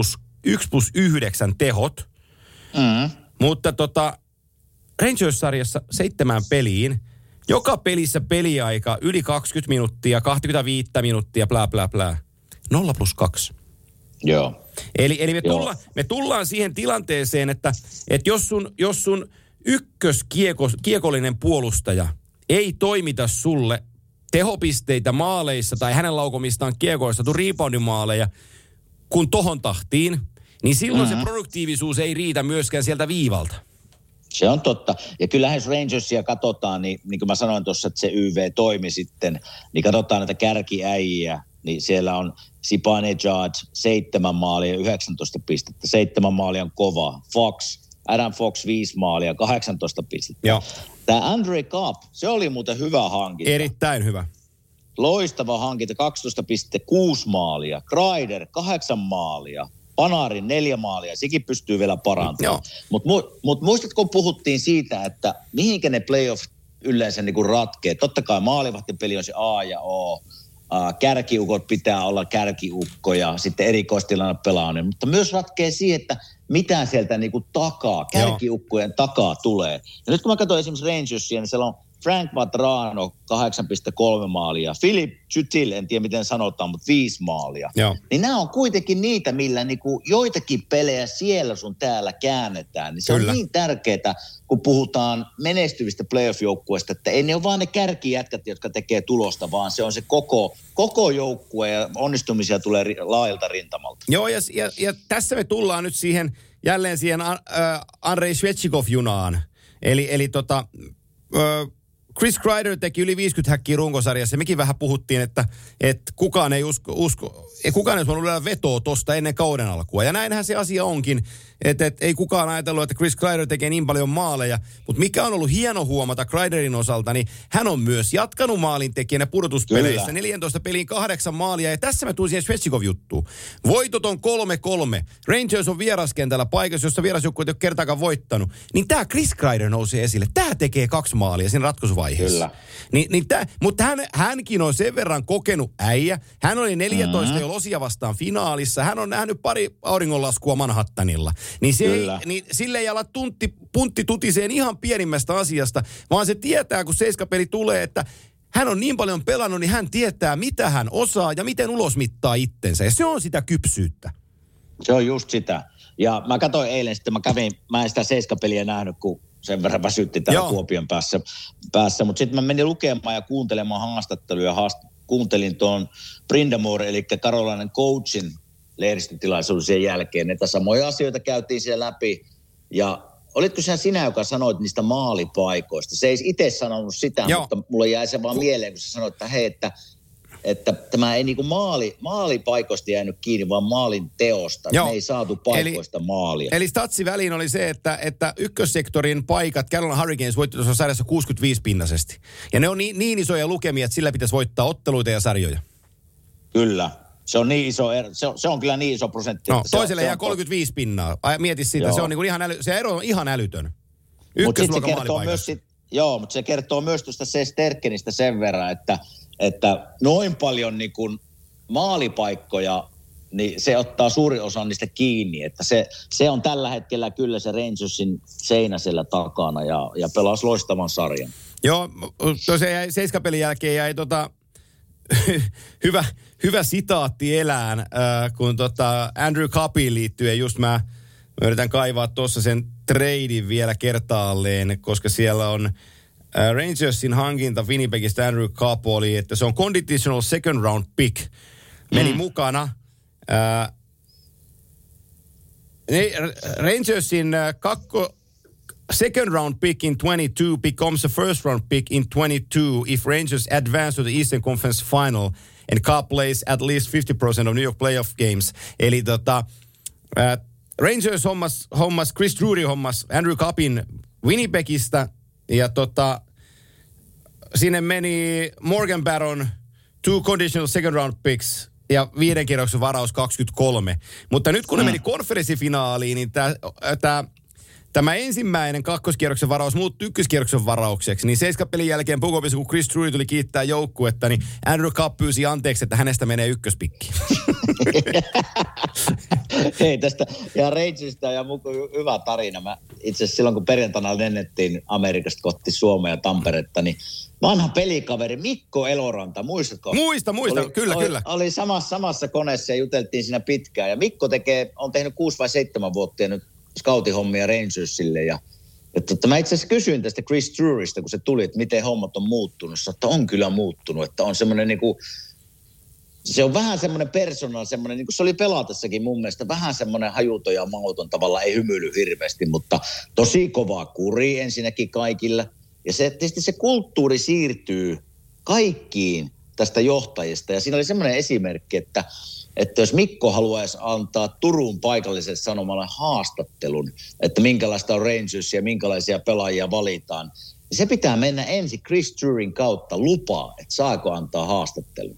1+9 tehot. Mutta Rangers-sarjassa 7 peliin, joka pelissä peliaika yli 20 minuuttia, 25 minuuttia, bla bla bla. 0+2. Joo. Eli me tullaan siihen tilanteeseen, että jos sun ykköskiekollinen puolustaja ei toimita sulle tehopisteitä maaleissa tai hänen laukomistaan kiekoista, reboundimaaleja, kun tohon tahtiin, niin silloin se produktiivisuus ei riitä myöskään sieltä viivalta. Se on totta. Ja kyllähän jos Rangersia katsotaan, niin kuin mä sanoin tuossa, että se YV toimi sitten, niin katsotaan näitä kärkiäjiä, niin siellä on Zibanejad 7 maalia 19 pistettä. 7 maalia on kova. Adam Fox 5 maalia 18 pistettä. Joo. Tämä Andre Copp, se oli muuten hyvä hankinta. Erittäin hyvä. Loistava hankinta, 12,6 maalia. Kreider 8 maalia. Panarin 4 maalia, sekin pystyy vielä parantamaan. Mutta muistatko, kun puhuttiin siitä, että mihinkä ne playoff yleensä niinku ratkee? Totta kai maalivahtipeli on se A ja O. Kärkiukot pitää olla kärkiukkoja, sitten erikoistilanne pelaaminen. Mutta myös ratkee siihen, että mitä sieltä niinku takaa, kärkiukkojen takaa tulee. Ja nyt kun mä katson esimerkiksi Rangersia, niin siellä on Frank Vatrano 8,3 maalia. Philip Jutil, en tiedä miten sanotaan, mutta 5 maalia. Joo. Niin nämä on kuitenkin niitä, millä niinku joitakin pelejä siellä sun täällä käännetään. Niin se on niin tärkeää, kun puhutaan menestyvistä playoff-joukkueista, että ei ne ole vaan ne kärkijätkät, jotka tekee tulosta, vaan se on se koko joukkue ja onnistumisia tulee laajalta rintamalta. Joo, ja tässä me tullaan nyt jälleen siihen Andrei Svechnikov-junaan. Eli Chris Kreider teki yli 50 häkkiä runkosarjassa ja mekin vähän puhuttiin, että kukaan ei kukaan ei voinut löydä vetoa tosta ennen kauden alkua. Ja näinhän se asia onkin, että ei kukaan ajatellut, että Chris Kreider tekee niin paljon maaleja. Mutta mikä on ollut hieno huomata Kreiderin osalta, niin hän on myös jatkanut maalintekijänä pudotuspeleissä. 14 peliin 8 maalia ja tässä me tullaan siihen Svechnikov-juttuun. Voitot on 3-3. Rangers on vieraskentällä paikassa, jossa vierasjoukkueet ei ole kertaakaan voittanut. Niin tämä Chris Kreider nousee esille. Tämä tekee 2 maalia siinä ratkaisuvaiheessa. Kyllä. Mutta hänkin on sen verran kokenut äijä. Hän oli 14 jo Losia vastaan finaalissa. Hän on nähnyt pari auringonlaskua Manhattanilla. Niin sille ei ala puntti tutiseen ihan pienimmästä asiasta, vaan se tietää, kun 7-peli tulee, että hän on niin paljon pelannut, niin hän tietää, mitä hän osaa ja miten ulosmittaa itsensä. Ja se on sitä kypsyyttä. Se on just sitä. Ja mä katsoin eilen sitten, mä en sitä 7-peliä nähnyt, kun sen verran väsytti täällä Kuopion päässä. Mutta sitten mä menin lukemaan ja kuuntelemaan haastatteluja. Kuuntelin tuon Brindamore, eli Carolinan coachin lehdistötilaisuuden sen jälkeen. Näitä samoja asioita käytiin siellä läpi. Ja olitko sinä, joka sanoit niistä maalipaikoista? Se ei itse sanonut sitä, mutta mulle jäi se vaan mieleen, kun sä sanoit, että hei, että tämä ei niinku maalipaikoista jäänyt kiinni, vaan maalin teosta. Me ei saatu paikoista maalia. Eli statsi väliin oli se, että ykkössektorin paikat, Carolina Hurricanes voitti tuossa sarjassa 65-pinnasesti. Ja ne on niin isoja lukemia, että sillä pitäisi voittaa otteluita ja sarjoja. Kyllä. Se on niin iso, se on kyllä niin iso prosentti. No, toiselle jää 35 pinnaa. Mieti sitä, se on niinku se ero on ihan älytön. Ykkösluokan maalipaikassa. Mutta se kertoo myös tuosta Sterkenistä sen verran, että noin paljon niin kuin maalipaikkoja, niin se ottaa suurin osa niistä kiinni. Että se on tällä hetkellä kyllä se Rangersin seinäsellä takana ja pelasi loistavan sarjan. Joo, tosiaan 7-pelin jälkeen jäi hyvä sitaatti elään, kun Andrew Cuppiin liittyen just mä yritän kaivaa tuossa sen treidin vielä kertaalleen, koska siellä on Rangersin hankinta Winnipegistä Andrew Copp oli, että se on conditional second round pick. Meni mukana. Rangersin second round pick in 22 becomes a first round pick in 22 if Rangers advance to the Eastern Conference Final and Copp plays at least 50% of New York playoff games. Eli Rangers hommas Chris Drury hommas Andrew Coppin Winnipegistä Ja sinne meni Morgan Barron, 2 conditional second round picks ja 5 kierroksen varaus 23. Mutta nyt kun ne meni konferenssifinaaliin, niin tämä ensimmäinen kakkoskierroksen varaus muuttui ykköskierroksen varaukseksi. Niin 7 pelin jälkeen Pukovissa, kun Chris Drury tuli kiittää joukkuetta, niin Andrew Cup pyysi anteeksi, että hänestä menee ykköspikki. Hei, tästä ja Rangersista ja hyvä tarina. Mä itse asiassa silloin, kun perjantaina lennettiin Amerikasta kohti Suomea ja Tamperetta, niin vanha pelikaveri Mikko Eloranta, muistatko? Muista, kyllä. Oli samassa koneessa ja juteltiin siinä pitkään. Ja Mikko on tehnyt 6 vai 7 vuotta ja nyt scoutihommia Rangersille. Ja mä itse asiassa kysyin tästä Chris Drurysta, kun se tuli, että miten hommat on muuttunut. Että on kyllä muuttunut, että on semmoinen niinku, se on vähän semmoinen persona, semmoinen, niin kuin se oli pelatessakin mun mielestä, vähän semmoinen hajuton ja mauton tavalla, ei hymyily hirveästi, mutta tosi kova kuri ensinnäkin kaikilla. Ja tietysti se kulttuuri siirtyy kaikkiin tästä johtajista. Ja siinä oli semmoinen esimerkki, että jos Mikko haluaisi antaa Turun paikalliselle sanomalle haastattelun, että minkälaista on Rangers ja minkälaisia pelaajia valitaan, niin se pitää mennä ensin Chris Druryn kautta lupaa, että saako antaa haastattelun.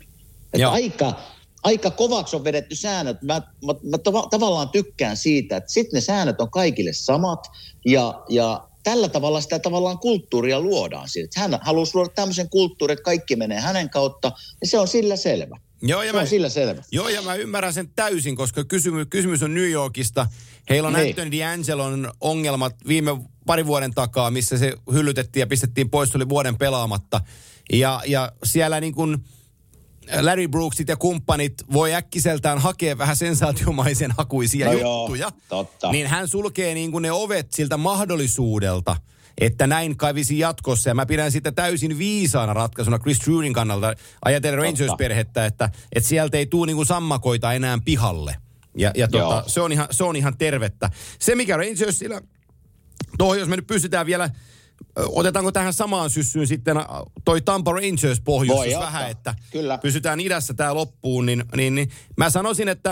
Aika kovaksi on vedetty säännöt. Mä tavallaan tykkään siitä, että sitten ne säännöt on kaikille samat ja tällä tavalla sitä tavallaan kulttuuria luodaan siitä. Hän halusi luoda tämmöisen kulttuurin, että kaikki menee hänen kautta ja se on sillä selvä. Joo, ja mä ymmärrän sen täysin, koska kysymys on New Yorkista. Heillä on Anthony D'Angelon ongelmat viime parin vuoden takaa, missä se hyllytettiin ja pistettiin pois, oli vuoden pelaamatta. Ja siellä niin kuin Larry Brooksit ja kumppanit voi äkkiseltään hakea vähän sensaatiomaisen hakuisia juttuja. Totta. Niin hän sulkee niin kuin ne ovet siltä mahdollisuudelta, että näin kävisi jatkossa. Ja mä pidän sitä täysin viisaana ratkaisuna Chris Druryn kannalta ajatellen Rangers-perhettä, että sieltä ei tule niin kuin sammakoita enää pihalle. Ja se on ihan tervettä. Se mikä Rangersillä, jos me nyt pystytään vielä, otetaanko tähän samaan syssyyn sitten toi Tampa Rangers pohjustus vähän, että kyllä. Pysytään idässä tää loppuun, niin mä sanoisin, että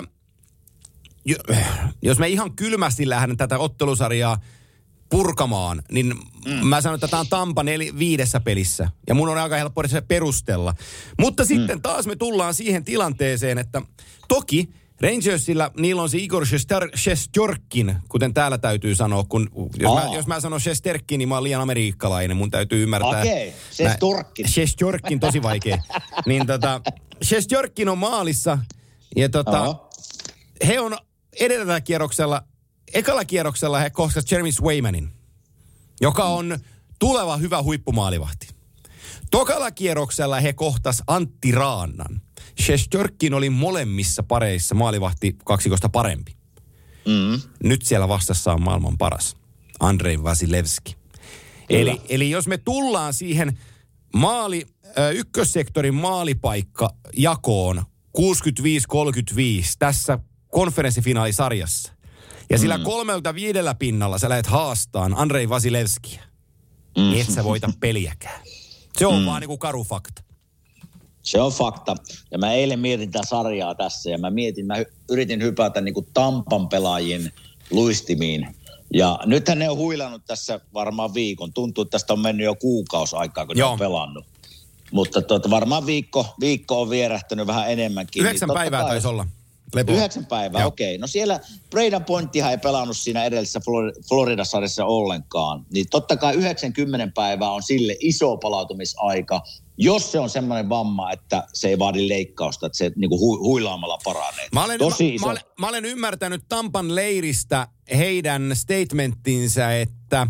jos me ihan kylmästi lähden tätä ottelusarjaa purkamaan, niin mä sanon, että tämä on Tampa 5 pelissä. Ja mun on aika helppo se perustella. Mutta sitten taas me tullaan siihen tilanteeseen, että toki Rangersilla niillä on se Igor Shesterkin, kuten täällä täytyy sanoa, jos mä sanon Shesterkin, niin mä oon liian amerikkalainen, mun täytyy ymmärtää. Okei, Shesterkin, tosi vaikea. Niin Shesterkin on maalissa, ja he on edellisellä kierroksella, ekalla kierroksella he kohtasivat Jeremy Swaymanin, joka on tuleva hyvä huippumaalivahti. Tokalla kierroksella he kohtas Antti Raannan. Shesterkin oli molemmissa pareissa maalivahti kaksikosta parempi. Nyt siellä vastassa on maailman paras, Andrei Vasilevski. Eli jos me tullaan siihen ykkössektorin maalipaikka-jakoon 65-35 tässä konferenssifinaalisarjassa, ja sillä 3-5 pinnalla sä lähdet haastaan Andrei Vasilevskiä, niin et sä voita peliäkään. Se on vaan niinku karu fakta. Se on fakta. Ja mä eilen mietin tätä sarjaa tässä ja mä yritin hypätä niinku Tampan pelaajien luistimiin. Ja nythän ne on huilannut tässä varmaan viikon. Tuntuu, että tästä on mennyt jo kuukausi aikaa, kun ne on pelannut. Mutta varmaan viikko on vierähtänyt vähän enemmänkin. 9 päivää taisi olla. Lepoa. 9 päivää, okei. No siellä Braden Pointtihan ei pelannut siinä edellisessä Florida-sarjassa ollenkaan. Niin totta kai 90 päivää on sille iso palautumisaika, jos se on semmoinen vamma, että se ei vaadi leikkausta, että se niinku huilaamalla paranee. Mä olen ymmärtänyt Tampan leiristä heidän statementtinsä, että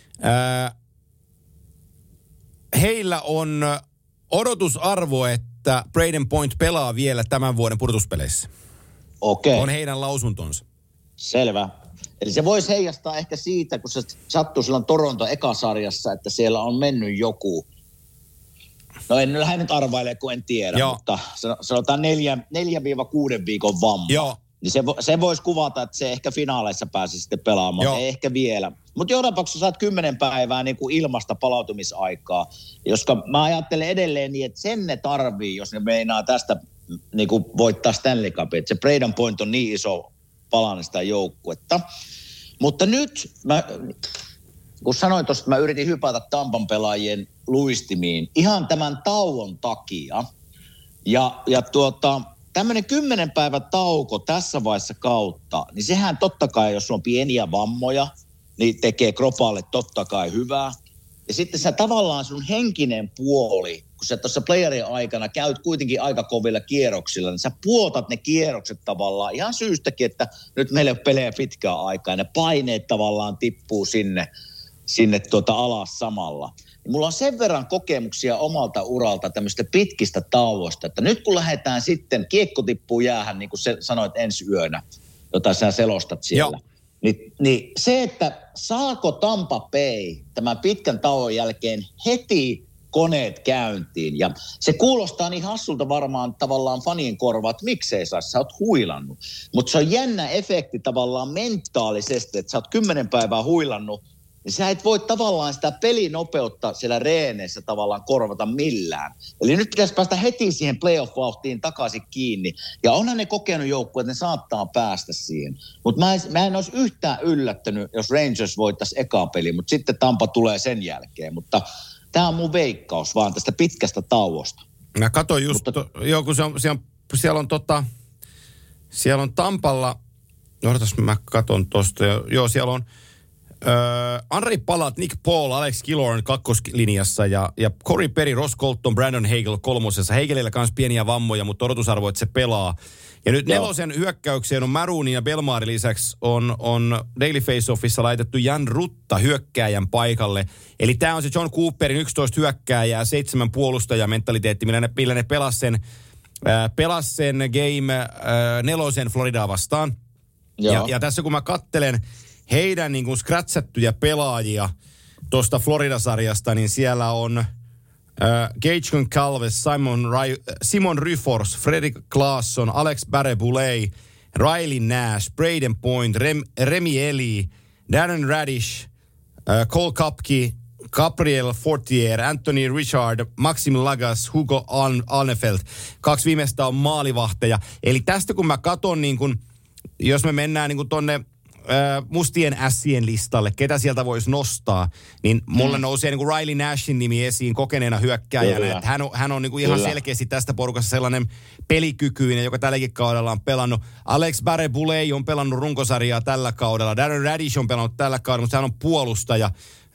heillä on odotusarvo, että Braden Point pelaa vielä tämän vuoden pudotuspeleissä. Okei. On heidän lausuntonsa. Selvä. Eli se voisi heijastaa ehkä siitä, kun se sattuu silloin Toronto ekasarjassa, että siellä on mennyt joku. No en lähde nyt arvaile, kun en tiedä, mutta sanotaan 4-6 viikon vamma. Joo. Niin se voisi kuvata, että se ehkä finaaleissa pääsi sitten pelaamaan. Ei ehkä vielä. Mutta joka tapauksessa saat 10 päivää niin kuin ilmasta palautumisaikaa. Koska mä ajattelen edelleen niin, että sen ne tarvii, jos ne meinaa tästä niin kuin voittaa Stanley Cupin. Se Braden Point on niin iso palanen sitä joukkuetta. Mutta nyt kun sanoin tuosta, että mä yritin hypätä Tampan pelaajien luistimiin ihan tämän tauon takia. Ja tämmöinen 10 päivän tauko tässä vaiheessa kautta, niin sehän totta kai, jos on pieniä vammoja, niin tekee kropalle totta kai hyvää. Ja sitten sä tavallaan sun henkinen puoli, kun sä tuossa playerin aikana käyt kuitenkin aika kovilla kierroksilla, niin sä puotat ne kierrokset tavallaan ihan syystäkin, että nyt meillä ei ole pelejä pitkään aikaa. Ja ne paineet tavallaan tippuu sinne alas samalla. Ja mulla on sen verran kokemuksia omalta uralta tämmöistä pitkistä tauosta, että nyt kun lähdetään sitten, kiekko tippuu jäähän, niin kuin sanoit ensi yönä, jota sä selostat siellä. Joo. Niin se, että saako Tampa Bay tämän pitkän tauon jälkeen heti koneet käyntiin. Ja se kuulostaa niin hassulta varmaan tavallaan fanien korvaa, että miksei saa, sä oot huilannut. Mutta se on jännä efekti tavallaan mentaalisesti, että sä oot 10 päivää huilannut, niin sä et voi tavallaan sitä pelinopeutta siellä reeneissä tavallaan korvata millään. Eli nyt pitäisi päästä heti siihen playoff-vauhtiin takaisin kiinni. Ja onhan ne kokenut joukkueet, että ne saattaa päästä siihen. Mutta mä en olisi yhtään yllättänyt, jos Rangers voittaisi eka peli, mutta sitten Tampa tulee sen jälkeen. Mutta tämä on mun veikkaus vaan tästä pitkästä tauosta. Mä katsoin just, kun siellä on Tampalla, odotas mä katon tosta, joo siellä on Andrei Palat, Nick Paul, Alex Killorn kakkoslinjassa ja Corey Perry, Ross Colton, Brandon Hagel kolmosessa. Hagelillä kanssa pieniä vammoja, mutta odotusarvo, että se pelaa. Ja nyt nelosen hyökkäykseen on Maroon ja Belmari lisäksi on Daily Face-Offissa laitettu Jan Rutta hyökkääjän paikalle. Eli tämä on se John Cooperin 11 hyökkääjää, 7 puolustajamentaliteetti, millä ne pelasi sen game nelosen Floridaa vastaan. Ja tässä kun mä kattelen heidän niin kuin scratchattuja pelaajia tuosta Florida-sarjasta, niin siellä on Gage Goncalves, Simon Ryfors, Fredrik Claesson, Alex Barré-Boulet, Riley Nash, Braden Point, Remi Eli, Darren Radish, Cole Kapke, Gabriel Fortier, Anthony Richard, Maxim Lagas, Hugo Alnefelt. 2 viimeistä on maalivahteja. Eli tästä kun mä katon, niin kun, jos me mennään niin kun tonne mustien ässien listalle, ketä sieltä voisi nostaa, niin mulle nousee niin kuin Riley Nashin nimi esiin kokeneena hyökkääjänä. Että hän on niin kuin ihan selkeästi tästä porukassa sellainen pelikykyinen, joka tälläkin kaudella on pelannut. Alex Barré-Boulet on pelannut runkosarjaa tällä kaudella. Darren Radish on pelannut tällä kaudella, mutta hän on puolustaja.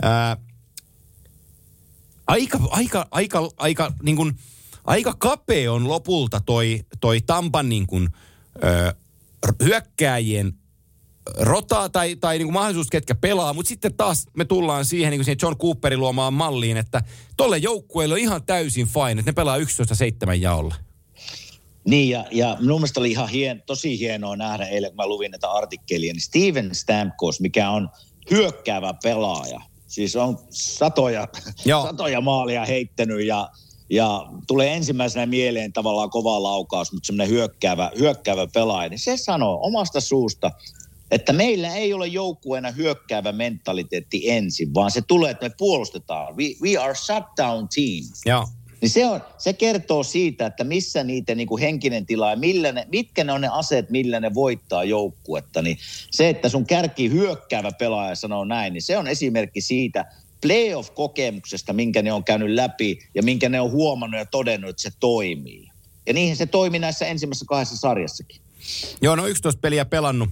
Aika kapea on lopulta toi Tampan niin kuin, hyökkääjien rotaa tai niin kuin mahdollisuus, ketkä pelaa, mutta sitten taas me tullaan siihen, niin kuin siihen John Cooperin luomaan malliin, että tolle joukkueelle on ihan täysin fine, että ne pelaa 11-7 jaolla. Niin, ja minun mielestä oli ihan tosi hienoa nähdä eilen, kun mä luvin näitä artikkelia, niin Steven Stamkos, mikä on hyökkäävä pelaaja, siis on satoja maalia heittänyt ja tulee ensimmäisenä mieleen tavallaan kova laukaus, mutta semmoinen hyökkäävä pelaaja, niin se sanoo omasta suusta, että meillä ei ole joukkueena hyökkäävä mentaliteetti ensin, vaan se tulee, että me puolustetaan. We are shutdown team. Joo. Niin se kertoo siitä, että missä niiden niin kuin henkinen tila ja mitkä ne on ne aseet, millä ne voittaa joukkuetta. Niin se, että sun kärki hyökkäävä pelaaja sanoo näin, niin se on esimerkki siitä playoff-kokemuksesta, minkä ne on käynyt läpi ja minkä ne on huomannut ja todennut, että se toimii. Ja niihin se toimi näissä ensimmäisessä 2 sarjassakin. Joo, no 11 peliä pelannut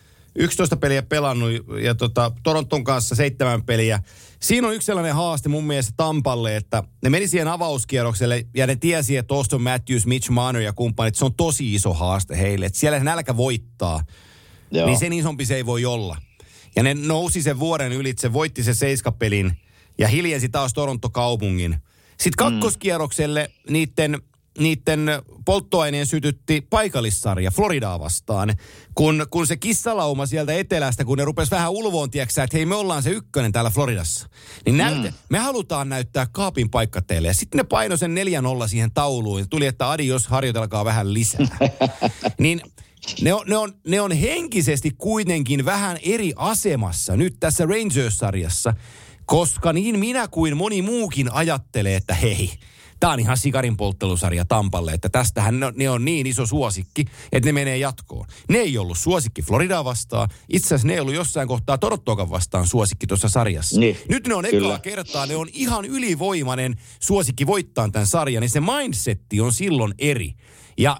ja Toronton kanssa 7 peliä. Siinä on yksi sellainen haaste mun mielestä Tampalle, että ne meni siihen avauskierrokselle ja ne tiesi, että Auston Matthews, Mitch Marner ja kumppanit, se on tosi iso haaste heille. Että siellä nälkä voittaa, niin sen isompi se ei voi olla. Ja ne nousi sen vuoden ylitse, voitti se 7-pelin ja hiljensi taas Toronto-kaupungin. Sitten kakkoskierrokselle niiden polttoaineen sytytti paikallissarja Floridaa vastaan, kun se kissalauma sieltä etelästä, kun ne rupesi vähän ulvoon, tiiäksä, että hei, me ollaan se ykkönen täällä Floridassa. Niin me halutaan näyttää kaapin paikka teille. Ja sitten ne painoi sen 4-0 siihen tauluun ja tuli, että adios, harjoitelkaa vähän lisää. Niin ne on henkisesti kuitenkin vähän eri asemassa nyt tässä Rangers-sarjassa, koska niin minä kuin moni muukin ajattelee, että hei, Tämä on ihan sikarin polttelusarja Tampalle, että tästähän ne on niin iso suosikki, että ne menee jatkoon. Ne ei ollut suosikki Floridaa vastaan. Itse asiassa ne ei ollut jossain kohtaa Torontoakaan vastaan suosikki tuossa sarjassa. Niin, nyt ne on ekaa kertaa, ne on ihan ylivoimainen suosikki voittaa tämän sarjan, niin se mindsetti on silloin eri. Ja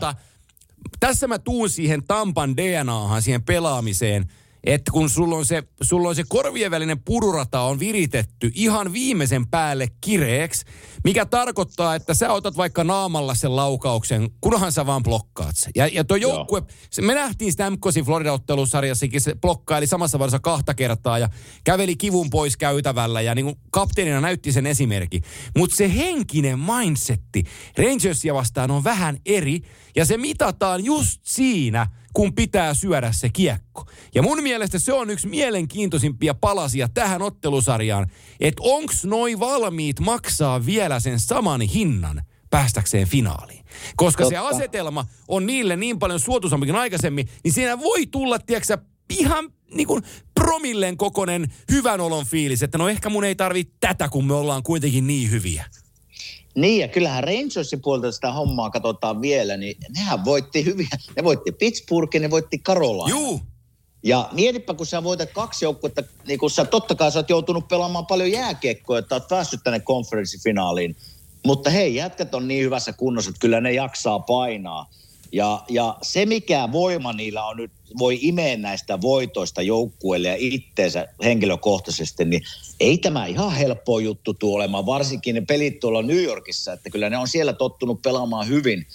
tässä mä tuun siihen Tampan DNAhan, siihen pelaamiseen, että kun sulla on se korvien välinen pururata on viritetty ihan viimeisen päälle kireeksi, mikä tarkoittaa, että sä otat vaikka naamalla sen laukauksen, kunhan sä vaan blokkaat se. Ja tuo joukkue, me nähtiin sitä MK:sin Florida-ottelusarjassakin, se blokkaili samassa varassa 2 kertaa ja käveli kivun pois käytävällä ja niin kuin kapteenina näytti sen esimerkki. Mutta se henkinen mindsetti Rangersia vastaan on vähän eri ja se mitataan just siinä, kun pitää syödä se kiekko. Ja mun mielestä se on yksi mielenkiintoisimpia palasia tähän ottelusarjaan, että onks noi valmiit maksaa vielä sen saman hinnan päästäkseen finaaliin. Koska se asetelma on niille niin paljon suotuisampi kuin aikaisemmin, niin siinä voi tulla, tiedätkö, ihan niin kuin promillen kokoinen hyvän olon fiilis, että no ehkä mun ei tarvitse tätä, kun me ollaan kuitenkin niin hyviä. Niin, ja kyllähän Rangersin puolelta sitä hommaa katsotaan vielä, niin nehän voitti hyviä. Ne voitti Pittsburghin, ne voitti Carolina. Juu. Ja mietipä, kun sä voitat 2 joukkuetta, niin kun sä totta kai sä oot joutunut pelaamaan paljon jääkiekkoa, että oot päässyt tänne konferenssifinaaliin. Mutta hei, jätkät on niin hyvässä kunnossa, että kyllä ne jaksaa painaa. Ja se, mikä voima niillä on nyt, voi imeä näistä voitoista joukkueelle ja itteensä henkilökohtaisesti, niin ei tämä ihan helppo juttu tule olemaan, varsinkin ne pelit tuolla New Yorkissa, että kyllä ne on siellä tottunut pelaamaan hyvin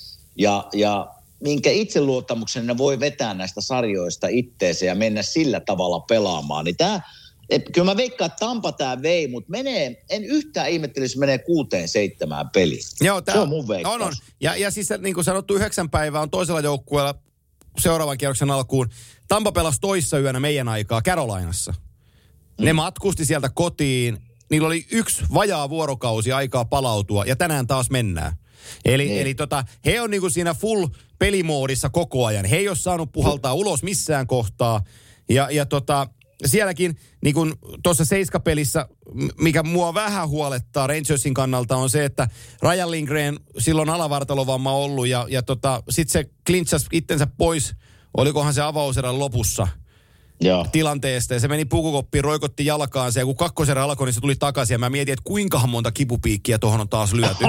ja minkä itseluottamuksen ne voi vetää näistä sarjoista itteensä ja mennä sillä tavalla pelaamaan, niin kyllä mä veikkaan, että Tampa tämä vei, mutta en yhtään ihmettelisi, menee 6-7 peliin. Joo, se on mun veikkaus. On. Ja siis niin kuin sanottu, 9 päivää on toisella joukkueella seuraavan kierroksen alkuun. Tampa pelasi toissa yönä meidän aikaa Carolinassa. Ne matkusti sieltä kotiin. Niillä oli 1 vajaa vuorokausi aikaa palautua ja tänään taas mennään. Eli he on niinku siinä full pelimoodissa koko ajan. He ei ole saanut puhaltaa ulos missään kohtaa. Ja sielläkin, niin kuin tuossa 7-pelissä, mikä mua vähän huolettaa Rangersin kannalta, on se, että Ryan Lindgren silloin alavartalovamma ollut ja sitten se clinchasi itsensä pois, olikohan se avauserän lopussa tilanteesta. Ja se meni pukukoppiin, roikotti jalkaansa ja kun 2. erä alkoi, niin se tuli takaisin. Ja mä mietin, että kuinkahan monta kipupiikkiä tuohon on taas lyöty.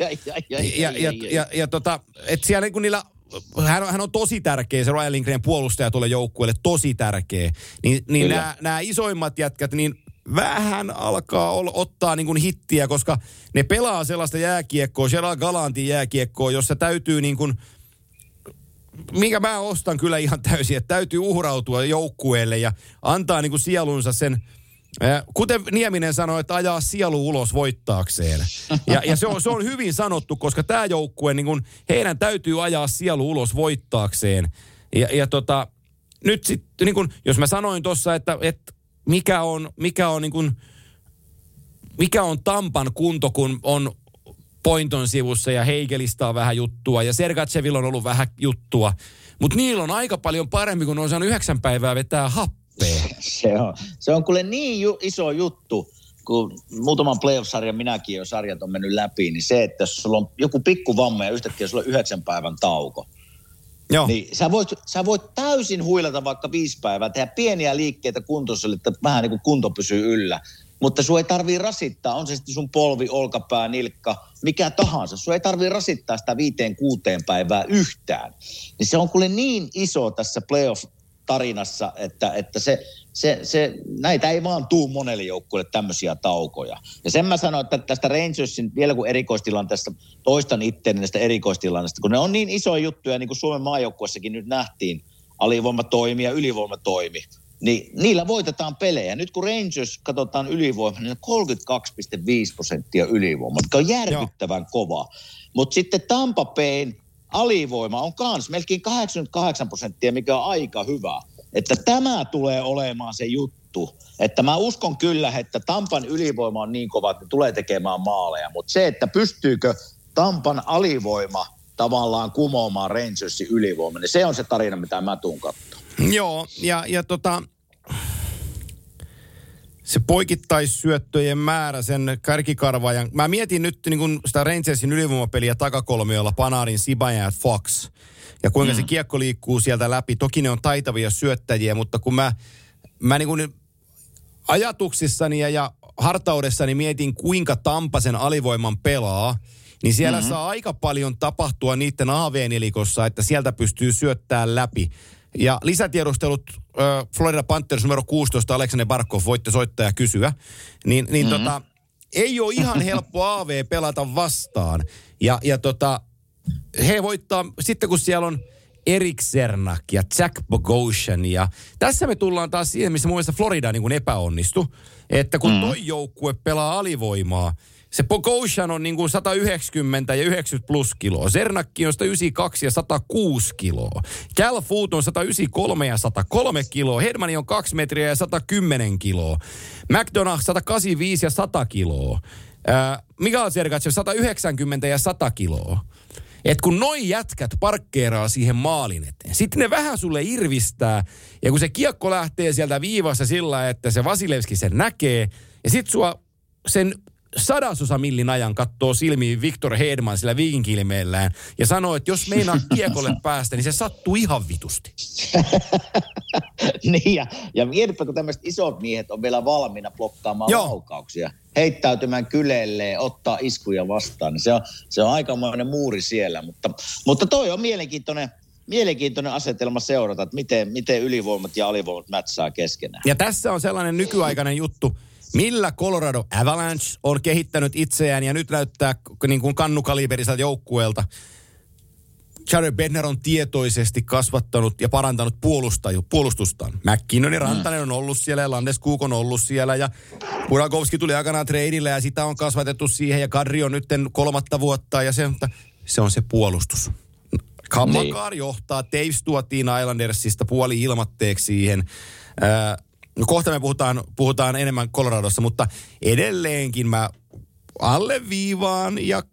Että siellä niin kuin niillä... Hän on tosi tärkeä, se Ryan Lindgren puolustaja tuolle joukkueelle, tosi tärkeä. Niin nämä isoimmat jätkät, niin vähän alkaa ottaa niin kuin hittiä, koska ne pelaa sellaista jääkiekkoa, Gerald Galantin jääkiekkoa, jossa täytyy niin kuin, minkä mä ostan kyllä ihan täysin, että täytyy uhrautua joukkueelle ja antaa niin kuin sielunsa sen, kuten Nieminen sanoi, että ajaa sielu ulos voittaakseen. Ja se on hyvin sanottu, koska tämä joukkue, niin kun, heidän täytyy ajaa sielu ulos voittaakseen. Nyt sitten, niin kun, jos mä sanoin tuossa, että mikä on Tampan kunto, kun on Pointon sivussa ja Heikelistä on vähän juttua ja Sergachevilla on ollut vähän juttua. Mutta niillä on aika paljon parempi, kun ne on saanut 9 päivää vetää happea. Se on kuule niin iso juttu, kun muutaman playoff-sarjan minäkin jo sarjat on mennyt läpi, niin se, että jos sulla on joku pikku vamma ja yhtäkkiä sulla on 9 päivän tauko, niin sä voit täysin huilata vaikka 5 päivää, tehdä pieniä liikkeitä kuntoiselle, että vähän niin kuin kunto pysyy yllä. Mutta sun ei tarvii rasittaa, on se sitten sun polvi, olkapää, nilkka, mikä tahansa. Sun ei tarvii rasittaa sitä 5-6 päivää yhtään. Niin se on kuule niin iso tässä playoff-tarinassa, että se näitä ei vaan tuu monelle joukkueelle tämmöisiä taukoja. Ja sen mä sanoin, että tästä Rangersin vielä kun erikoistilanteesta, toistan itteeni näistä erikoistilannesta, kun ne on niin isoja juttuja, niin kuin Suomen maajoukkueessakin nyt nähtiin, alivoimatoimi ja ylivoimatoimi, niin niillä voitetaan pelejä. Nyt kun Rangers katsotaan ylivoima, niin 32,5% ylivoima, mikä on järkyttävän kova. Mutta sitten Tampa Bayn alivoima on kans melkein 88%, mikä on aika hyvä. Että tämä tulee olemaan se juttu. Että mä uskon kyllä, että Tampan ylivoima on niin kova, että ne tulee tekemään maaleja. Mutta se, että pystyykö Tampan alivoima tavallaan kumoamaan Rangersin ylivoima, niin se on se tarina, mitä mä tuun katsomaan. Joo, ja Se poikittaissyöttöjen määrä, sen kärkikarvaajan. Mä mietin nyt niin kun sitä Rangersin ylivoimapeliä takakolmiolla, Panarin, Zibanejad ja Fox. Ja kuinka se kiekko liikkuu sieltä läpi. Toki ne on taitavia syöttäjiä, mutta kun mä niin kun ajatuksissani ja hartaudessani mietin, kuinka Tampa sen alivoiman pelaa, niin siellä saa aika paljon tapahtua niiden AV-nelikossa, että sieltä pystyy syöttämään läpi. Ja lisätiedustelut Florida Panthers numero 16, Aleksander Barkov, voitte soittaa ja kysyä. Ei ole ihan helppo AV pelata vastaan. Ja he voittaa, sitten kun siellä on Erik Cernak ja Jack Bogosian. Ja tässä me tullaan taas siihen, missä mun mielestä Florida niin kuin epäonnistui. Että kun toi joukkue pelaa alivoimaa, se Bogosian on niin kuin 190 ja 90 plus kiloa. Zernakki on 192 ja 106 kiloa. Cal Foot on 193 ja 103 kiloa. Hedmani on 2 metriä ja 110 kiloa. McDonough 185 ja 100 kiloa. Mikael Sergachev 190 ja 100 kiloa. Et kun noi jätkät parkkeeraa siihen maalin eteen, sitten ne vähän sulle irvistää. Ja kun se kiekko lähtee sieltä viivassa sillä, että se Vasilevski sen näkee, ja sit sua sen 100 millin ajan kattoo silmiin Victor Hedman sillä viikinkilmeellään ja sanoo, että jos meinaa kiekolle päästä, niin se sattuu ihan vitusti. Niin, ja mietipä, kun tämmöiset isot miehet on vielä valmiina blokkaamaan laukauksia, heittäytymään kyleelleen, ottaa iskuja vastaan. Niin se on aikamoinen muuri siellä, mutta toi on mielenkiintoinen asetelma seurata, että miten ylivoimat ja alivoimat mätsää keskenään. Ja tässä on sellainen nykyaikainen juttu, millä Colorado Avalanche on kehittänyt itseään ja nyt näyttää niin kuin kannukaliberiselta joukkueelta. Jared Bednar on tietoisesti kasvattanut ja parantanut puolustustaan. McKinnon ja Rantanen on ollut siellä ja Landeskog on ollut siellä ja Burakovsky tuli aikanaan treidille ja sitä on kasvatettu siihen ja Kadri on nyt 3 vuotta ja se on se puolustus. Kamakar johtaa, Taves tuotiin Islandersista puoli ilmatteeksi siihen. No kohta me puhutaan enemmän Coloradossa, mutta edelleenkin mä alleviivaan ja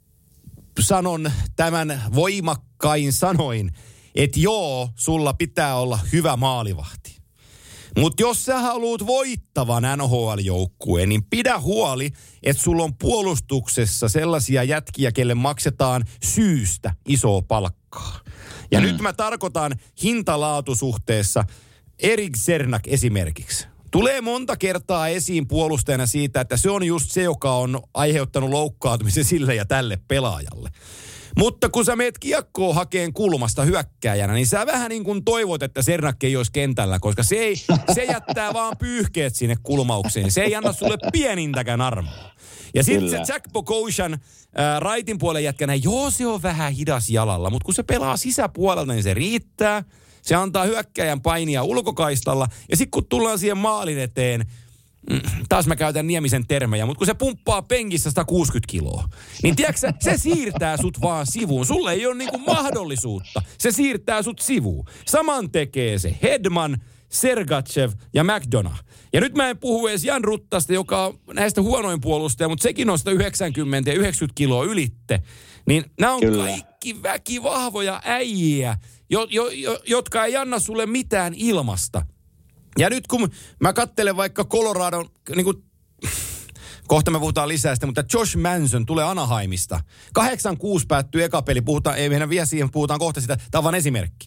sanon tämän voimakkain sanoin, että joo, sulla pitää olla hyvä maalivahti. Mutta jos sä haluat voittavan NHL-joukkueen, niin pidä huoli, että sulla on puolustuksessa sellaisia jätkiä, kelle maksetaan syystä isoa palkkaa. Ja nyt mä tarkoitan hintalaatusuhteessa Erik Cernak esimerkiksi. Tulee monta kertaa esiin puolustajana siitä, että se on just se, joka on aiheuttanut loukkaantumisen sille ja tälle pelaajalle. Mutta kun sä meet kiekkoon hakeen kulmasta hyökkääjänä, niin sä vähän niin kuin toivot, että Cernak ei olisi kentällä, koska se jättää vaan pyyhkeet sinne kulmaukseen. Se ei anna sulle pienintäkään armoa. Ja sitten se Jack Bogosian raitin puolen jätkänä, joo se on vähän hidas jalalla, mutta kun se pelaa sisäpuolelta, niin se riittää. Se antaa hyökkäjän painia ulkokaistalla. Ja sitten kun tullaan siihen maalin eteen, taas mä käytän Niemisen termejä, mutta kun se pumppaa penkissä 160 kiloa, niin tiedätkö se siirtää sut vaan sivuun. Sulle ei ole niinku mahdollisuutta. Se siirtää sut sivuun. Saman tekee se Hedman, Sergachev ja McDonough. Ja nyt mä en puhu edes Jan Ruttasta, joka on näistä huonoin puolustaja, mutta sekin on 190 ja 90 kiloa ylitte. Niin nämä on kaikki väkivahvoja äijiä, jotka ei anna sulle mitään ilmasta. Ja nyt kun mä katselen vaikka Coloradon, niin kuin, kohta me puhutaan lisää sitä, mutta Josh Manson tulee Anaheimista. 8-6 päättyy eka peli, ei mennä vielä siihen, puhutaan kohta sitä, tämä on vain esimerkki.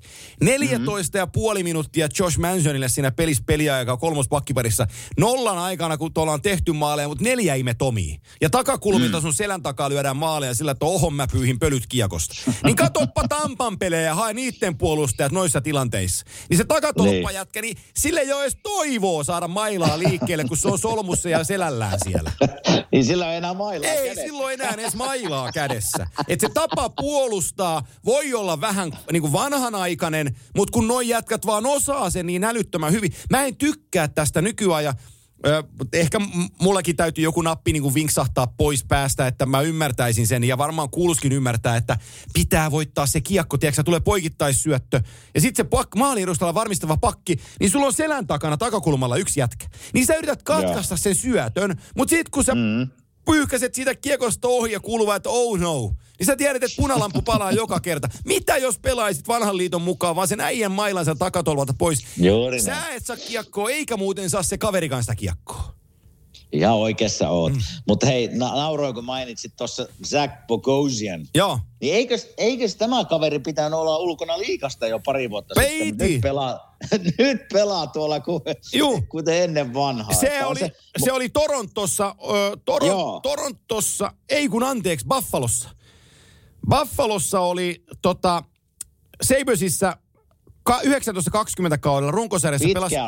14,5 minuuttia Josh Mansonille siinä peliaikaa kolmospakkiparissa. 0 aikana, kun ollaan tehty maaleja, mutta 4 ime Tomia. Ja takakulmilta sun selän takaa lyödään maaleja sillä, että ohon mä pyyhin pölyt kiekosta. Niin katoppa Tampan pelejä ja hae niitten puolustajat noissa tilanteissa. Niin se takatolppajätkä, niin sille ei ole edes toivoa saada mailaa liikkeelle, kun se on solmussa ja selällään siellä. Niin sillä ei enää mailaa ei, kädessä. Ei silloin enää edes mailaa kädessä. Että se tapa puolustaa voi olla vähän niin kuin vanhanaikainen, mutta kun noi jätkät vaan osaa sen niin älyttömän hyvin. Mä en tykkää tästä nykyajan. Ehkä mullakin täytyy joku nappi niin kuin vinksahtaa pois päästä, että mä ymmärtäisin sen. Ja varmaan kuuluskin ymmärtää, että pitää voittaa se kiekko. Tiedätkö, tulee poikittaissyöttö. Ja sitten se maalin edustalla varmistava pakki, niin sulla on selän takana takakulmalla yksi jätkä. Niin sä yrität katkaista sen syötön, mutta sitten kun sä pyyhkäset siitä kiekosta ohi ja kuuluu, että oh no, niin sä tiedät, että punalampu palaa joka kerta. Mitä jos pelaisit vanhan liiton mukaan, vaan sen äijän mailansa takatolvalta pois? Sä et saa kiekkoa, eikä muuten saa se kaverikaan sitä kiekkoa. Ihan oikeassa oot. Mutta hei, nauroin kun mainitsit tuossa Zach Bogosian. Joo. Niin eikös tämä kaveri pitänyt olla ulkona liigasta jo pari vuotta sitten? Nyt pelaa tuolla kuten ennen vanhaa. Se oli Torontossa, Torontossa, Buffalossa. Buffalossa oli Sabresissa 19-20 kaudella runkosarjassa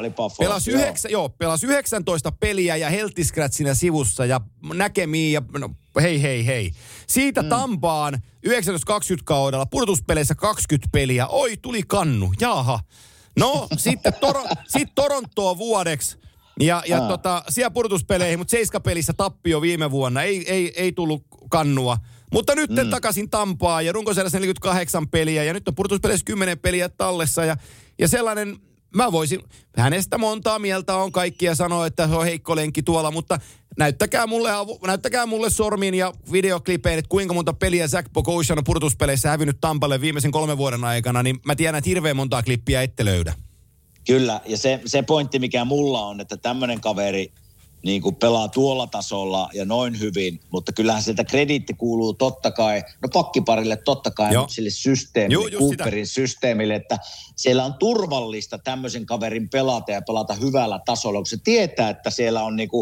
pelasi 19 peliä ja helttiscratchina sivussa ja näkemiin ja hei. Siitä Tampaan 19-20 kaudella pudotuspeleissä 20 peliä. Oi, tuli kannu. Jaha. No, sitten Torontoa vuodeksi. Ja siellä pudotuspeleihin, mutta 7 pelissä tappio viime vuonna. Ei tullut kannua. Mutta nyt takaisin Tampaan ja runkosarjassa 48 peliä ja nyt on pudotuspeleissä 10 peliä tallessa ja sellainen, mä voisin, hänestä montaa mieltä on kaikkia sanoa, että se on heikko lenkki tuolla, mutta näyttäkää mulle sormin ja videoklipeen, että kuinka monta peliä Zach Bogosian on pudotuspeleissä hävinnyt Tampalle viimeisen 3 vuoden aikana, niin mä tiedän, että hirveän montaa klippiä ette löydä. Kyllä, ja se pointti, mikä mulla on, että tämmöinen kaveri niin kuin pelaa tuolla tasolla ja noin hyvin, mutta kyllähän sieltä krediitti kuuluu totta kai, pakkiparille totta kai, mutta sille systeemille, Cooperin systeemille, että siellä on turvallista tämmöisen kaverin pelata ja pelata hyvällä tasolla, kun se tietää, että siellä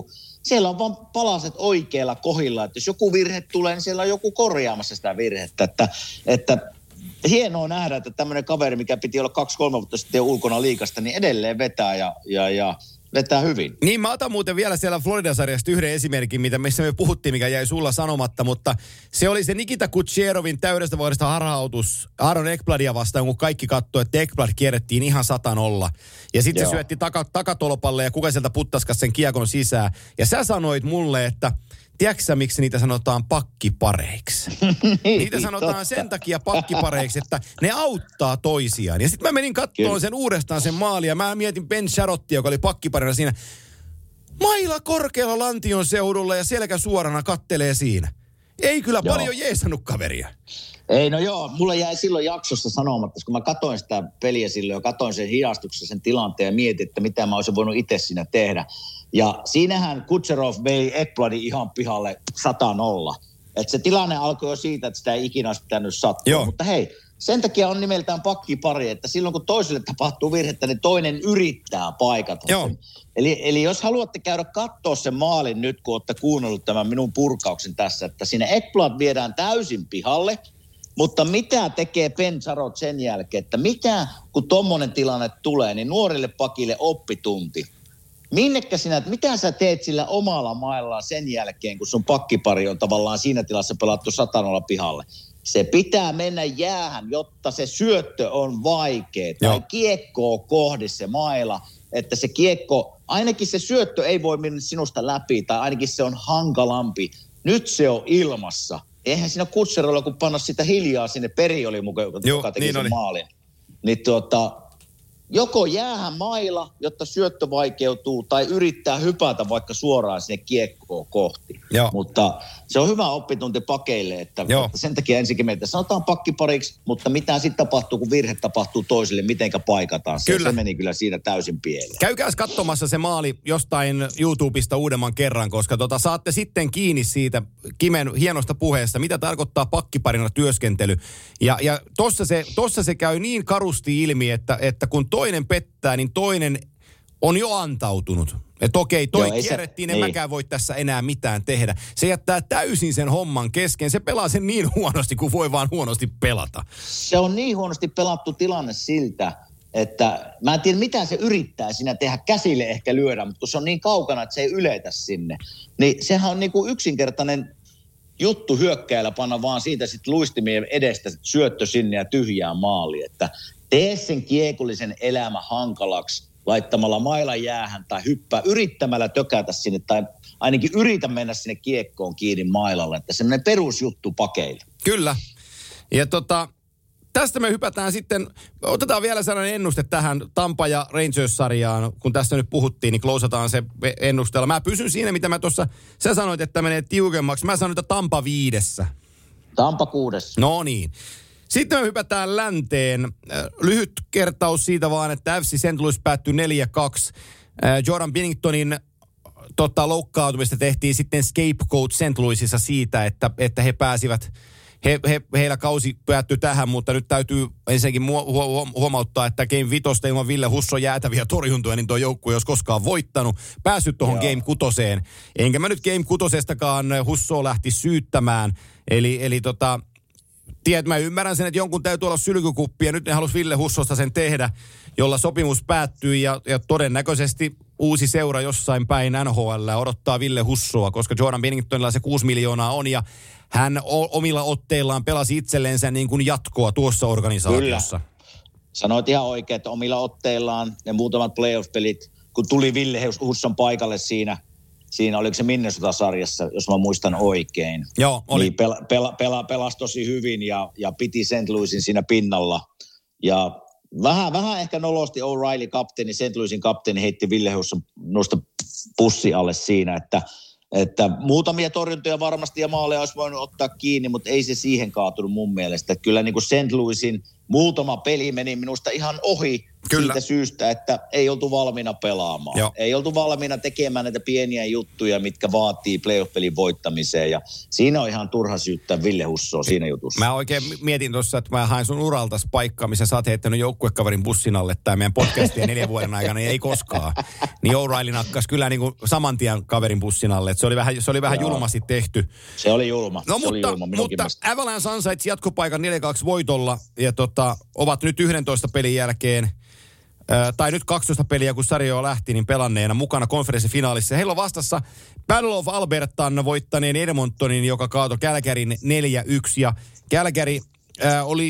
on vaan palaset oikealla kohdilla, että jos joku virhe tulee, niin siellä on joku korjaamassa sitä virhettä, että hienoa nähdä, että tämmöinen kaveri, mikä piti olla 2-3 vuotta sitten ulkona liigasta, niin edelleen vetää ja vetää hyvin. Niin, mä otan muuten vielä siellä Florida-sarjasta yhden esimerkin, missä me puhuttiin, mikä jäi sulla sanomatta, mutta se oli se Nikita Kucherovin täydestä vuodesta harhautus Aaron Ekbladia vastaan, kun kaikki katsoi, että Ekblad kierrettiin ihan 100-0. Ja sitten se syötti takatolpalle ja kuka sieltä puttaskas sen kiekon sisään. Ja sä sanoit mulle, että tiedätkö miksi niitä sanotaan pakkipareiksi? Niitä sanotaan sen takia pakkipareiksi, että ne auttaa toisiaan. Ja sitten mä menin katsomaan sen uudestaan sen maali ja mä mietin Ben Sharottia, joka oli pakkiparina siinä. Maila korkealla lantion seudulla ja selkä suorana kattelee siinä. Ei kyllä paljon jeesannut kaveria. Ei, no joo, mulla jäi silloin jaksossa sanomatta, kun mä katsoin sitä peliä silloin ja katsoin sen hidastuksen, sen tilanteen ja mietin, että mitä mä olisin voinut itse siinä tehdä. Ja siinähän Kucherov vei Ekbladin ihan pihalle 100-0. Että se tilanne alkoi jo siitä, että sitä ei ikinä olisi pitänyt sattua. Joo. Mutta hei, sen takia on nimeltään pakkipari, että silloin kun toiselle tapahtuu virhettä, niin toinen yrittää paikata sen. Eli jos haluatte käydä katsoa sen maalin nyt, kun olette kuunnellut tämän minun purkauksen tässä, että siinä Ekblad viedään täysin pihalle, mutta mitä tekee Ben Sharot sen jälkeen, että kun tommonen tilanne tulee, niin nuorille pakille oppitunti. Mitä sä teet sillä omalla maillaan sen jälkeen, kun sun pakkipari on tavallaan siinä tilassa pelattu 100-0 pihalle? Se pitää mennä jäähän, jotta se syöttö on vaikea. Tai kiekkoa kohdi se maila, että se kiekko, ainakin se syöttö ei voi mennä sinusta läpi, tai ainakin se on hankalampi. Nyt se on ilmassa. Eihän siinä Kutserolla, kun panna sitä hiljaa sinne, Peri oli mukaan, joka teki niin sen maalin. Niin joko jäähän maila, jotta syöttö vaikeutuu, tai yrittää hypätä vaikka suoraan sinne kiekkoon kohti. Joo. Mutta se on hyvä oppitunti pakeille, että sen takia ensinnäkin meitä sanotaan pakkipariksi, mutta mitä sitten tapahtuu, kun virhe tapahtuu toiselle, mitenkä paikataan. Se meni kyllä siinä täysin pieleen. Käykääs katsomassa se maali jostain YouTubesta uudemman kerran, koska saatte sitten kiinni siitä Kimen hienosta puheesta, mitä tarkoittaa pakkiparina työskentely. Ja tossa se käy niin karusti ilmi, että kun toinen pettää, niin toinen on jo antautunut. Että okei, kierrettiin, en mäkään voi tässä enää mitään tehdä. Se jättää täysin sen homman kesken. Se pelaa sen niin huonosti, kuin voi vaan huonosti pelata. Se on niin huonosti pelattu tilanne siltä, että mä en tiedä, mitä se yrittää siinä tehdä, käsille ehkä lyödä, mutta kun se on niin kaukana, että se ei yletä sinne. Niin sehän on niin kuin yksinkertainen juttu hyökkäillä panna vaan siitä sitten luistimien edestä syöttö sinne ja tyhjää maali, että tee sen kiekollisen elämä hankalaksi laittamalla mailan jäähän tai yrittämällä tökätä sinne tai ainakin yritä mennä sinne kiekkoon kiinni mailalle, että semmoinen perusjuttu pakeille. Kyllä. Ja tästä me hypätään sitten, otetaan vielä sellainen ennuste tähän Tampa ja Rangers-sarjaan, kun tästä nyt puhuttiin, niin klousataan se ennusteella. Mä pysyn siinä, mitä mä tuossa, sä sanoit, että menee tiukemmaksi. Mä sanoin, että Tampa 5. Tampa 6. No niin. Sitten me hypätään länteen. Lyhyt kertaus siitä vaan, että FC St. Louis päättyi 4-2. Jordan Binningtonin loukkaantumista tehtiin sitten scapegoat St. Louisissa siitä, että he pääsivät, heillä kausi päättyi tähän, mutta nyt täytyy ensinnäkin huomauttaa, että Game 5 ilman Ville Husson jäätäviä torjuntoja, niin tuo joukkue ei olisi koskaan voittanut, päässyt tuohon Game 6. Enkä mä nyt Game 6:stakaan Hussoa lähti syyttämään, eli tiedät, mä ymmärrän sen, että jonkun täytyy olla sylkykuppi, ja nyt ne halusi Ville Hussosta sen tehdä, jolla sopimus päättyy, ja todennäköisesti uusi seura jossain päin NHL odottaa Ville Hussoa, koska Jordan Binningtonilla se 6 miljoonaa on, ja hän omilla otteillaan pelasi itsellensä niin kuin jatkoa tuossa organisaatiossa. Kyllä. Sanoit ihan oikein, että omilla otteillaan ne muutamat playoff-pelit, kun tuli Ville Husson paikalle siinä oliko se Minnesota-sarjassa, jos mä muistan oikein. Joo, oli. Niin pelasi tosi hyvin ja piti St. Louisin siinä pinnalla. Ja vähän ehkä nolosti O'Reilly kapteeni, St. Louisin kapteeni heitti Ville Husson nosta pussi alle siinä, että muutamia torjuntoja varmasti ja maaleja olisi voinut ottaa kiinni, mutta ei se siihen kaatunut mun mielestä. Että kyllä niin kuin St. Louisin muutama peli meni minusta ihan ohi siitä syystä, että ei oltu valmiina pelaamaan. Joo. Ei oltu valmiina tekemään näitä pieniä juttuja, mitkä vaatii playoff-pelin voittamiseen. Ja siinä on ihan turha syyttää Ville Hussoa siinä jutussa. Mä oikein mietin tuossa, että mä hain sun uraltas paikkaa, missä sä oot heittänyt joukkuekaverin bussin alle tämä meidän podcastia 4 vuoden aikana, niin ei koskaan. Niin O'Reilly nakkas kyllä niin kuin saman tien kaverin bussin alle. Että se oli vähän julmasti tehty. Se oli julma. No mutta Avalanche ansaitsi jatkopaikan 4-2 voitolla ja ovat nyt 11 pelin jälkeen, tai nyt 12 peliä, kun sarjoa lähti, niin pelanneena mukana konferenssifinaalissa. Heillä on vastassa Battle of Albertan voittaneen Edmontonin, joka kaatoi Calgaryn 4-1. Ja Calgary oli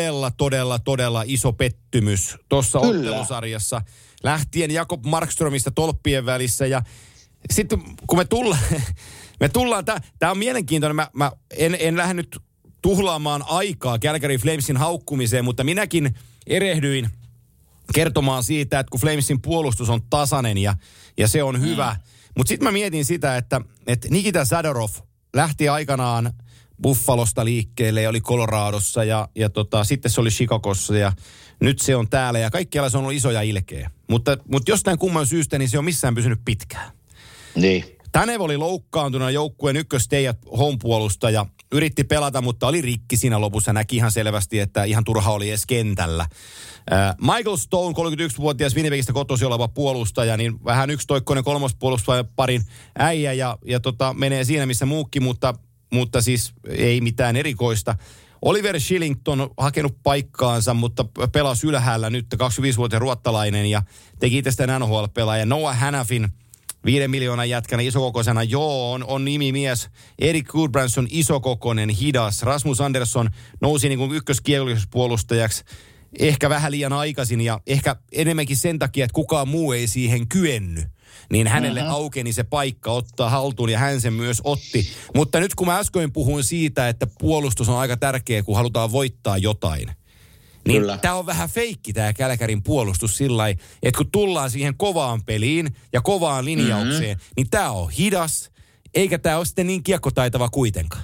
todella iso pettymys tuossa ottelusarjassa. Lähtien Jakob Markströmistä tolppien välissä. Ja sitten kun me tullaan tämä on mielenkiintoinen. Mä en lähde nyt tuhlaamaan aikaa Calgary Flamesin haukkumiseen, mutta minäkin erehdyin kertomaan siitä, että kun Flamesin puolustus on tasainen ja se on hyvä. Mutta sitten mä mietin sitä, että Nikita Zadorov lähti aikanaan Buffalosta liikkeelle ja oli Coloradossa ja sitten se oli Chicagossa ja nyt se on täällä ja kaikkialla se on ollut iso ja ilkeä. Mutta jostain kumman syystä niin se on missään pysynyt pitkään. Niin. Tanev oli loukkaantuna joukkueen ykköstay at home-puolustaja. Yritti pelata, mutta oli rikki siinä lopussa. Näki ihan selvästi, että ihan turha oli edes kentällä. Michael Stone, 31-vuotias Winnipegistä kotosi oleva puolustaja, niin vähän yksitoikkoinen kolmospuolustaja parin äijä ja menee siinä missä muukin, mutta siis ei mitään erikoista. Oliver Shillington hakenut paikkaansa, mutta pelasi ylhäällä nyt 25-vuotias ruottalainen ja teki itsestään NHL-pelaaja. Noah Hanafin 5 miljoonan jätkänä isokokoisena, on nimimies. Erik Goodbranson isokokoinen, hidas. Rasmus Andersson nousi niin kuin ykköskielellispuolustajaksi ehkä vähän liian aikaisin ja ehkä enemmänkin sen takia, että kukaan muu ei siihen kyennyt. Niin hänelle aukeni se paikka ottaa haltuun ja hän sen myös otti. Mutta nyt kun mä äsken puhuin siitä, että puolustus on aika tärkeä, kun halutaan voittaa jotain. Niin tämä on vähän feikki tämä Calgaryn puolustus sillä lailla, että kun tullaan siihen kovaan peliin ja kovaan linjaukseen, niin tämä on hidas, eikä tämä ole sitten niin kiekkotaitava kuitenkaan.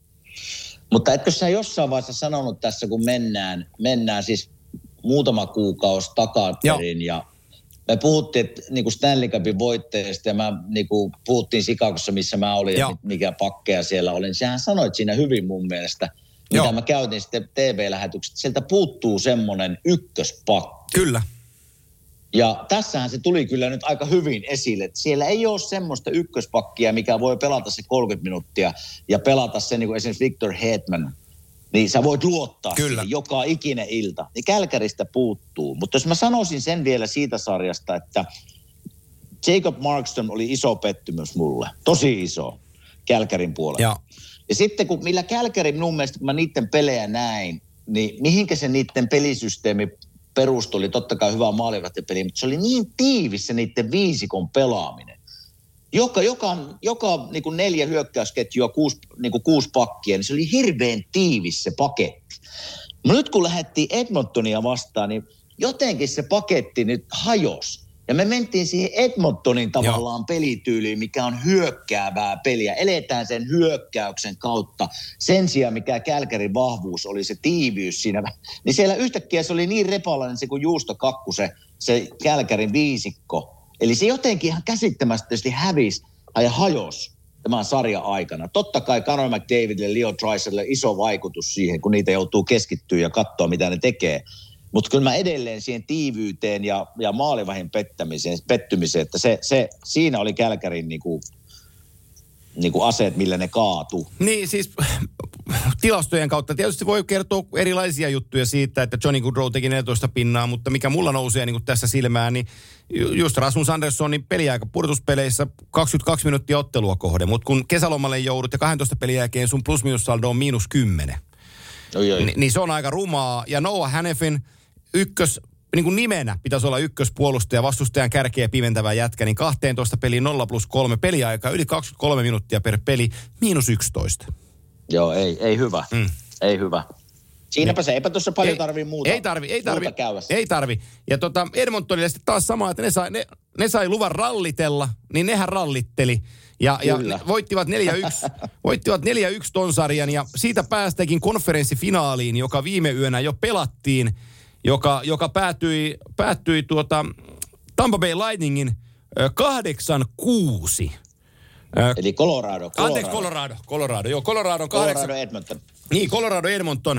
Mutta etkö sä jossain vaiheessa sanonut tässä, kun mennään siis muutama kuukausi takaperin ja me puhuttiin niin Stanley Cupin voitteesta ja niin puhuttiin Chicagossa, missä mä olin ja mikä pakkeja siellä olin. Sähän sanoit siinä hyvin mun mielestä, mitä mä käytin sitten TV-lähetykset. Sieltä puuttuu semmoinen ykköspakki. Kyllä. Ja tässähän se tuli kyllä nyt aika hyvin esille, että siellä ei ole semmoista ykköspakkia, mikä voi pelata se 30 minuuttia ja pelata se niin kuin esimerkiksi Victor Hedman. Niin sä voit luottaa siihen joka ikinen ilta. Niin Calgarystä puuttuu. Mutta jos mä sanoisin sen vielä siitä sarjasta, että Jacob Markström oli iso pettymys mulle. Tosi iso Calgaryn puolella. Ja sitten millä Calgary minun mielestä, kun mä niiden pelejä näin, niin mihinkä se niiden pelisysteemi perustui, oli totta kai hyvä maalivahtipeli, mutta se oli niin tiivis se niiden viisikon pelaaminen. Joka niin kuin 4 hyökkäysketjua, 6 pakkia, niin se oli hirveän tiivis se paketti. Nyt kun lähdettiin Edmontonia vastaan, niin jotenkin se paketti nyt hajosi. Ja me mentiin siihen Edmontonin tavallaan pelityyliin, mikä on hyökkäävää peliä. Eletään sen hyökkäyksen kautta. Sen sijaan, mikä Calgaryn vahvuus oli, se tiiviys siinä. Niin siellä yhtäkkiä se oli niin repalainen se kuin juustokakku, se Calgaryn viisikko. Eli se jotenkin ihan käsittämättömästi hävisi ja hajosi tämän sarjan aikana. Totta kai Connor McDavidille, Leo Draisaitlille iso vaikutus siihen, kun niitä joutuu keskittyä ja katsoa, mitä ne tekee. Mutta kyllä mä edelleen siihen tiivyyteen ja maalivahin pettymiseen, että siinä oli Kälkärin niinku aseet, millä ne kaatu. Niin, siis tilastojen kautta tietysti voi kertoa erilaisia juttuja siitä, että Johnny Gaudreau teki 14 pinnaa, mutta mikä mulla nousee niin tässä silmään, niin just Rasmus Anderssonin peliaika pudotuspeleissä 22 minuuttia ottelua kohden, mutta kun kesälomalle joudut ja 12 pelin jälkeen sun plus-minus-saldo on -10, niin se on aika rumaa. Ja Noah Hannafin niin kuin nimenä pitäisi olla ykköspuolustaja, vastustajan kärkeä pimentävä jätkä, niin 12 peliin 0+3 peliaikaa, yli 23 minuuttia per peli, -11. Joo, ei hyvä. Ei hyvä. Siinäpä se, eipä tuossa paljon tarvii muuta. Ei tarvi. Ja Edmontonille sitten taas sama, että ne sai luvan rallitella, niin nehän rallitteli. Ja voittivat 4-1 ton sarjan, ja siitä päästäkin konferenssifinaaliin, joka viime yönä jo pelattiin, joka päättyi Tampa Bay Lightningin 8-6. Eli Colorado. Anteeksi, Colorado. Joo, Colorado Edmonton. Niin, Colorado Edmonton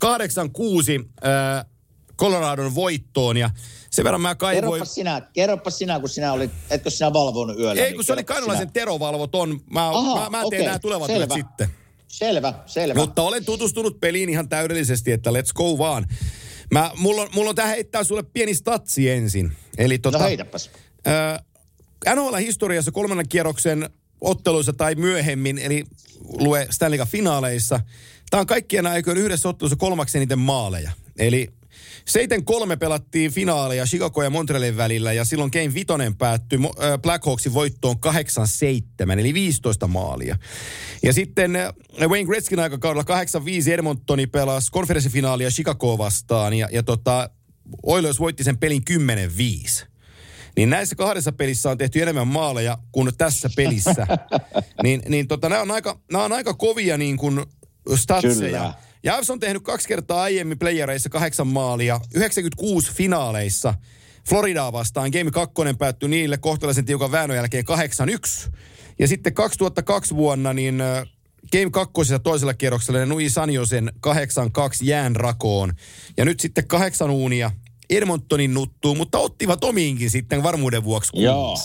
8-6 Coloradon voittoon, ja sen verran mä kaivoin... Kerropas sinä, kun sinä olit, etkö sinä valvonut yöllä? Ei, kun se oli Kainalaisen Tero valvoton. Mä en tee nämä tulevat yöt sitten. Selvä. Mutta olen tutustunut peliin ihan täydellisesti, että let's go vaan. Mulla on tähän heittää sulle pieni statsi ensin. Eli no heitäpäs. NHL-historiassa 3. kierroksen otteluissa tai myöhemmin, eli lue Stanley Cup-finaaleissa, tämä on kaikkien aikojen yhdessä ottelussa 3. eniten maaleja. Eli 7-3 pelattiin finaaleja Chicago ja Montrealin välillä, ja silloin Game 5 päättyi Blackhawksin voittoon 8-7, eli 15 maalia. Ja sitten Wayne Gretzkyn aikakaudella 8-5 Edmontoni pelasi konferenssifinaalia Chicagoa vastaan, ja Oilers voitti sen pelin 10-5. Niin näissä 2 pelissä on tehty enemmän maaleja kuin tässä pelissä. Nämä on aika kovia niin kuin statseja. Javs on tehnyt 2 kertaa aiemmin playereissa 8 maalia, 96 finaaleissa. Floridaa vastaan Game 2 päättyi niille kohtalaisen tiukan väännön jälkeen 8-1. Ja sitten 2002 vuonna niin Game 2 toisella kierroksella ne nui San Josen 8-2 jäänrakoon. Ja nyt sitten 8 uunia Edmontonin nuttuu, mutta ottivat omiinkin sitten varmuuden vuoksi. Joo.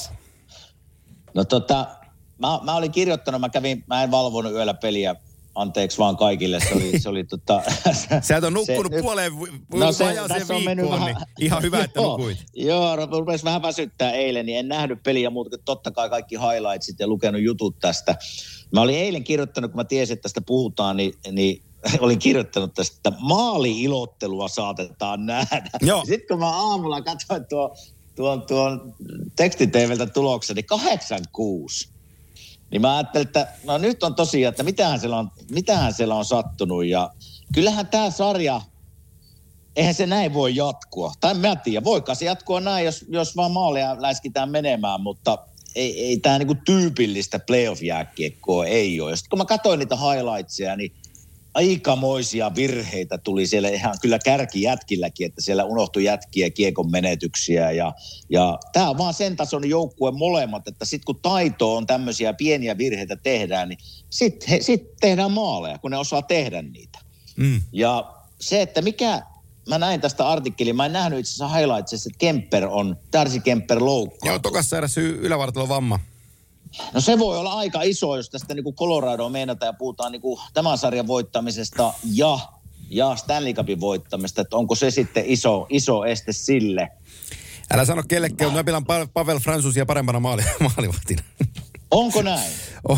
No mä olin kirjoittanut, mä en valvonut yöllä peliä. Anteeksi vaan kaikille, se oli Sä et ole nukkunut puoleen viikkoon, niin ihan hyvä, että nukuit. Joo, rupesi vähän väsyttää eilen, niin en nähnyt peliä muuta kuin totta kai kaikki highlightsit ja lukenut jutut tästä. Mä olin eilen kirjoittanut, kun mä tiesin, että tästä puhutaan, niin olin kirjoittanut tästä, että maali-ilottelua saatetaan nähdä. Sitten kun mä aamulla katsoin tuon tekstiteeveltä tuloksen, niin 8-6. Niin mä ajattelin, että no nyt on tosiaan, että mitähän siellä on sattunut. Ja kyllähän tämä sarja, eihän se näin voi jatkua. Tai mä en tiedä, voikaan se jatkua näin, jos vaan maaleja läskitään menemään, mutta ei tämä niinku tyypillistä playoff-jääkiekkoa ei ole. Ja sitten kun mä katsoin niitä highlightsia, niin aikamoisia virheitä tuli siellä ihan kyllä kärkijätkilläkin, että siellä unohtui jätkiä, kiekon menetyksiä ja tämä on vaan sen tason joukkue molemmat, että sitten kun taito on tämmöisiä pieniä virheitä tehdään, niin sitten tehdään maaleja, kun ne osaa tehdä niitä. Ja se, että mä näin tästä artikkelin, mä en nähnyt itse asiassa highlightsissa, että Darcy Kemper loukkaa. Joo, tokassa eräs ylävartalon vamma. No se voi olla aika iso, jos tästä niinku Colorado meinataan ja puhutaan niinku tämän sarjan voittamisesta ja Stanley Cupin voittamista, että onko se sitten iso este sille. Älä sano kellekään, mutta mä pilan Pavel Francouzia parempana maalivahtina. Onko näin?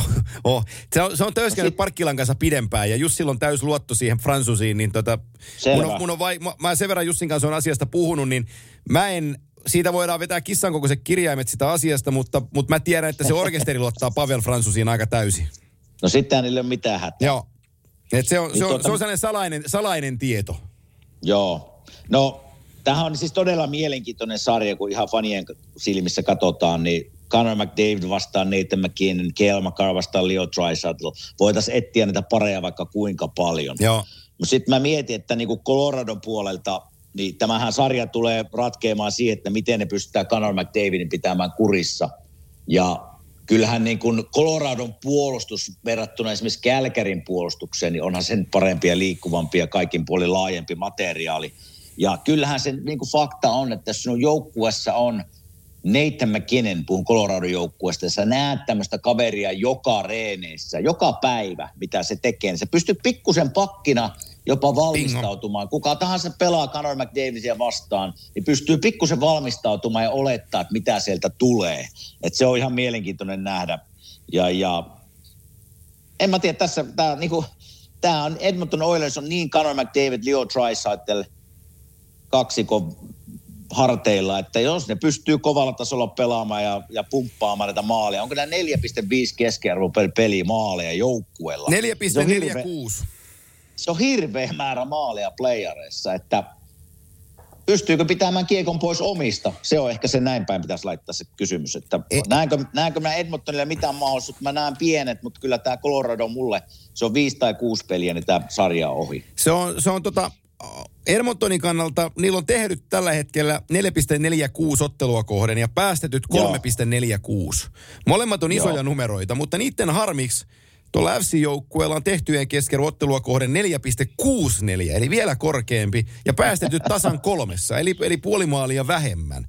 Se on töyskänyt Parkkilan kanssa pidempään ja just silloin täys luotto siihen Francouziin, niin mä sen verran Jussin kanssa on asiasta puhunut, niin siitä voidaan vetää kissan kokoiset kirjaimet sitä asiasta, mutta mä tiedän, että se orkesteri luottaa Pavel Francouziin aika täysin. No sitten niille ei ole mitään hätää. Joo. Se on sellainen salainen tieto. Joo. No, tämähän on siis todella mielenkiintoinen sarja, kun ihan fanien silmissä katsotaan, niin Connor McDavid vastaan Nathan McKinnon, Cale Makar vastaan Leo Draisaitl. Voitaisiin etsiä niitä pareja vaikka kuinka paljon. Joo. Mutta sitten mä mietin, että niinku Coloradon puolelta niin tämähän sarja tulee ratkeamaan siihen, että miten ne pystytään Connor McDavidin pitämään kurissa. Ja kyllähän niin kuin Coloradon puolustus verrattuna esimerkiksi Calgaryn puolustukseen, niin onhan sen parempi ja liikkuvampi ja kaikin puolin laajempi materiaali. Ja kyllähän se niin kuin fakta on, että jos sinun joukkueessa on Nathan McKinnon, puhun Coloradon joukkueesta, ja sä näet tämmöistä kaveria joka reeneissä, joka päivä, mitä se tekee, niin se pystyy pikkusen pakkina jopa valmistautumaan. Kuka tahansa pelaa Connor McDavidia vastaan, niin pystyy pikkusen valmistautumaan ja olettaa, että mitä sieltä tulee. Että se on ihan mielenkiintoinen nähdä. Ja en mä tiedä, tässä tämä on Edmonton Oilers on niin Connor McDavid, Leo Draisaitl kaksikon harteilla, että jos ne pystyy kovalla tasolla pelaamaan ja pumppaamaan näitä maaleja, onko nämä 4,5 keskiarvo per peli maaleja joukkueella? 4,46. Se on hirveä määrä maaleja playareissa, että pystyykö pitämään kiekon pois omista? Se on ehkä se näin päin pitäisi laittaa se kysymys, että näenkö mä Edmontonille mitään mahdollisuutta? Mä näen pienet, mutta kyllä tämä Colorado mulle, se on 5 tai 6 peliä, niin tämä sarja on ohi. Se on Edmontonin kannalta, niillä on tehnyt tällä hetkellä 4,46 ottelua kohden ja päästetyt 3,46. Molemmat on isoja numeroita, mutta niiden harmiksi tuolla FC-joukkueella on tehtyjen kesken ottelua kohden 4,64, eli vielä korkeampi, ja päästetyt tasan 3, eli puoli maalia vähemmän.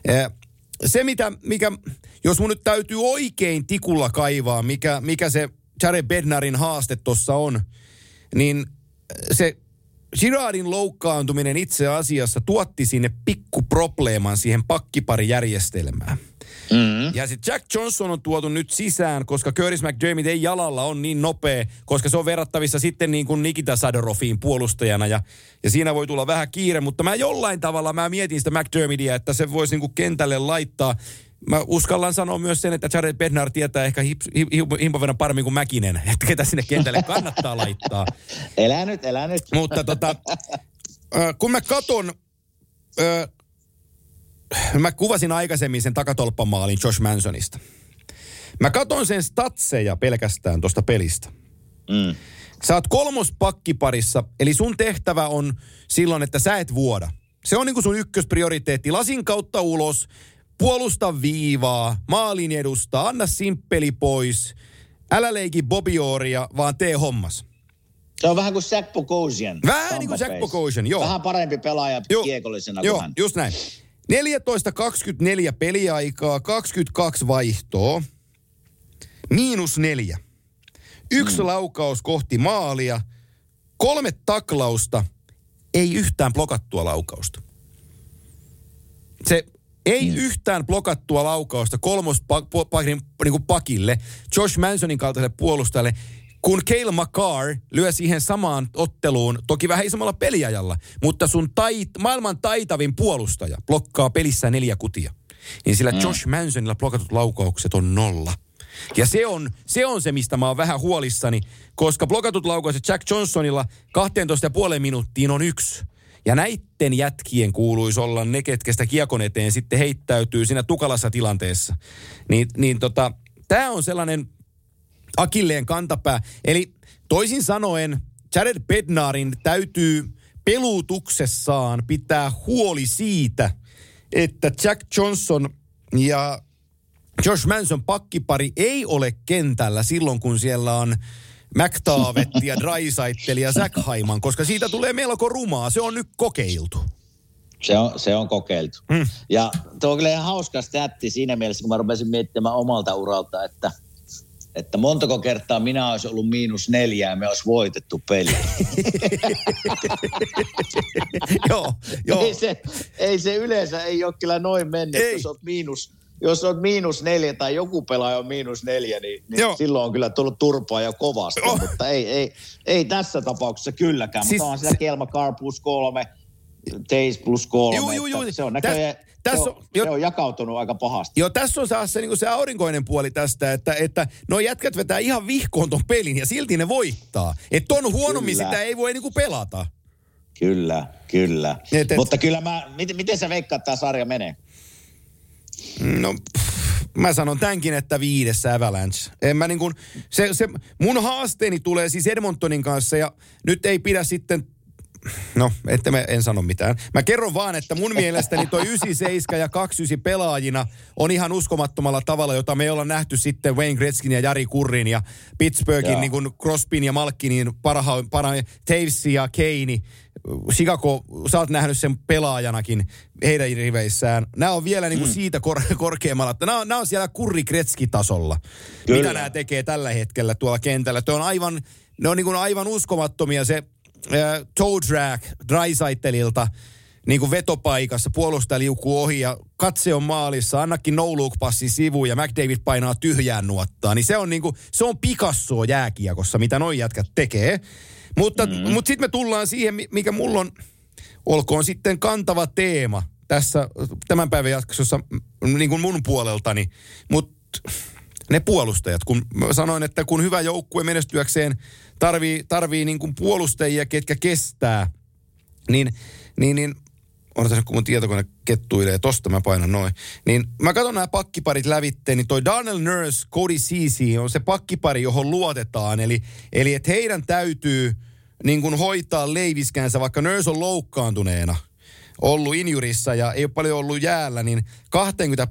Se, mikä jos mun nyt täytyy oikein tikulla kaivaa, mikä se Jared Bednarin haaste tuossa on, niin se Girardin loukkaantuminen itse asiassa tuotti sinne pikkuprobleeman siihen pakkiparijärjestelmään. Ja sitten Jack Johnson on tuotu nyt sisään, koska Curtis McDermott ei jalalla on niin nopea, koska se on verrattavissa sitten niin kuin Nikita Sadoroviin puolustajana ja siinä voi tulla vähän kiire, mutta mä jollain tavalla mietin sitä McDermottia, että se voisi niin kuin kentälle laittaa. Mä uskallan sanoa myös sen, että Jared Bednar tietää ehkä himpan verran paremmin kuin Mäkinen, että ketä sinne kentälle kannattaa laittaa. Elä nyt. Mutta kun mä katon, mä kuvasin aikaisemmin sen takatolppamaalin Josh Mansonista. Mä katon sen statseja pelkästään tuosta pelistä. Sä oot 3. pakkiparissa, eli sun tehtävä on silloin, että sä et vuoda. Se on niin kuin sun ykkösprioriteetti. Lasin kautta ulos, puolusta viivaa, maalin edusta, anna simppeli pois, älä leiki Bobbioria, vaan tee hommas. Se on vähän kuin Zach Bogosian. Vähän niin kuin Zach Bogosian, joo. Vähän parempi pelaaja kiekollisena kuin hän. Just näin. 14-24 peliaikaa, 22 vaihtoa, -4. 1 laukaus kohti maalia, 3 taklausta, ei yhtään blokattua laukausta. Se ei yhtään blokattua laukausta pakille, Josh Mansonin kaltaiselle puolustajalle, kun Cale Makar lyö siihen samaan otteluun, toki vähän isommalla peliajalla, mutta sun maailman taitavin puolustaja blokkaa pelissä 4 kutia. Niin sillä Josh Mansonilla blokatut laukaukset on 0. Ja se on se, mistä mä oon vähän huolissani, koska blokatut laukaukset Jack Johnsonilla 12,5 minuuttiin on 1. Ja näitten jätkien kuuluisi olla ne, ketkä sitä kiekon eteen sitten heittäytyy siinä tukalassa tilanteessa. Tää on sellainen akilleen kantapää. Eli toisin sanoen Jared Bednarin täytyy pelutuksessaan pitää huoli siitä, että Jack Johnson ja Josh Manson pakkipari ei ole kentällä silloin, kun siellä on McTavish ja Draisaitl ja Zach Hyman, koska siitä tulee melko rumaa. Se on nyt kokeiltu. Se on kokeiltu. Ja tuo on kyllä ihan hauska stätti siinä mielessä, kun mä rupesin miettimään omalta uralta, että montako kertaa minä olisi ollut -4 ja me olisi voitettu peli. Joo. Ei se yleensä ei ole kyllä noin mennyt, jos olet -4 tai joku pelaaja on -4, niin silloin on kyllä tullut turpaa ja kovasti, mutta ei tässä tapauksessa kylläkään. Mutta on siellä Cale Makar +3, Taves +3. Se on näköjään, se on jakautunut aika pahasti. Joo, tässä on se aurinkoinen puoli tästä, että nuo jätkät vetää ihan vihkoon ton pelin ja silti ne voittaa. Että ton huonommin sitä ei voi pelata. Kyllä. Mutta kyllä miten sä veikkaat, että tämä sarja menee? No, mä sanon tämänkin, että 5 Avalanche. Mun haasteeni tulee siis Edmontonin kanssa ja nyt ei pidä sitten en sano mitään. Mä kerron vaan, että mun mielestäni toi 97 ja 29 pelaajina on ihan uskomattomalla tavalla, jota me ei olla nähty sitten Wayne Gretzkin ja Jari Kurrin ja Pittsburghin niin kuin Crosbyn ja Malkinin parhaan Taves ja Kane. Chicago, sä oot nähnyt sen pelaajanakin heidän riveissään. Nämä on vielä niin kuin siitä korkeammalla, että nämä on siellä Kurri-Gretzky-tasolla. Kyllä. Mitä nämä tekee tällä hetkellä tuolla kentällä. Ne on niin kuin aivan uskomattomia se toe drag Draisaitlilta niin kuin vetopaikassa, puolustaja liukuu ohi ja katse on maalissa, annakin no-look-passi sivuun ja McDavid painaa tyhjään nuottaa. Niin se on Picassoa jääkiekossa, mitä noi jätkät tekee. Mutta sitten me tullaan siihen, mikä mulla on, olkoon sitten kantava teema tässä tämän päivän jaksossa niin kuin mun puoleltani. Mutta ne puolustajat, kun mä sanoin, että kun hyvä joukkue menestyäkseen tarvii niin kuin puolustajia, ketkä kestää, niin odotan, kun mun tietokone kettuilee, tosta mä painan noin. Niin mä katson nämä pakkiparit lävitteen, niin toi Darnell Nurse, Cody Ceci on se pakkipari, johon luotetaan. Eli että heidän täytyy niin kuin hoitaa leiviskäänsä, vaikka Nurse on loukkaantuneena ollut injurissa ja ei ole paljon ollut jäällä, niin 20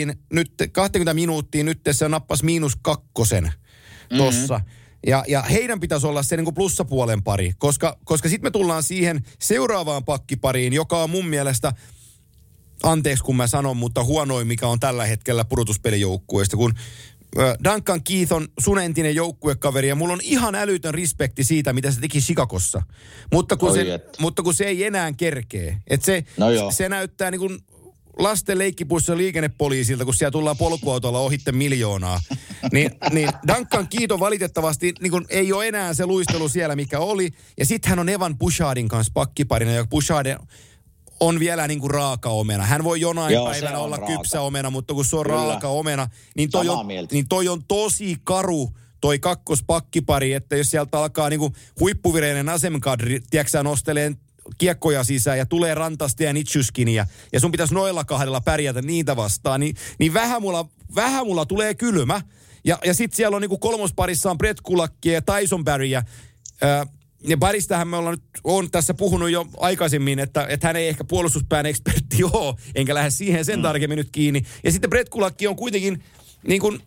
minuuttiin nyt se nappasi -2 tossa. Ja heidän pitäisi olla se niin kuin plussapuolen pari, koska sitten me tullaan siihen seuraavaan pakkipariin, joka on mun mielestä, anteeksi kun mä sanon, mutta huonoin, mikä on tällä hetkellä pudotuspelijoukkueesta, kun Duncan Keith on sun entinen joukkuekaveri ja mulla on ihan älytön respekti siitä, mitä se teki Chicagossa. Mutta kun se ei enää kerkee. Että se näyttää niin kuin lasten leikkipuissa liikennepoliisilta, kun siellä tullaan polkuautolla ohitte miljoonaa. Niin Duncan Keith on valitettavasti niin kuin ei ole enää se luistelu siellä, mikä oli. Ja sitten hän on Evan Bouchardin kanssa pakkiparina, ja Bouchard on vielä niin kuin raaka omena. Hän voi jonain päivänä olla raaka. Kypsä omena, mutta kun se on raaka omena, niin toi on tosi karu toi kakkospakkipari, että jos sieltä alkaa niin kuin huippuvireinen asemkadri, tiedätkö nostelee kiekkoja sisään ja tulee Rantasta ja Nitschyskinia ja sun pitäisi noilla kahdella pärjätä niitä vastaan, niin vähän mulla tulee kylmä. Ja sit siellä on niinku kolmosparissa on Brett Kulakkia ja Tyson Barryä. Ja Barrystähän me on tässä puhunut jo aikaisemmin, että hän ei ehkä puolustuspään ekspertti ole, enkä lähde siihen sen tarkemmin nyt kiinni. Ja sitten Brett Kulakki on kuitenkin niin kuin,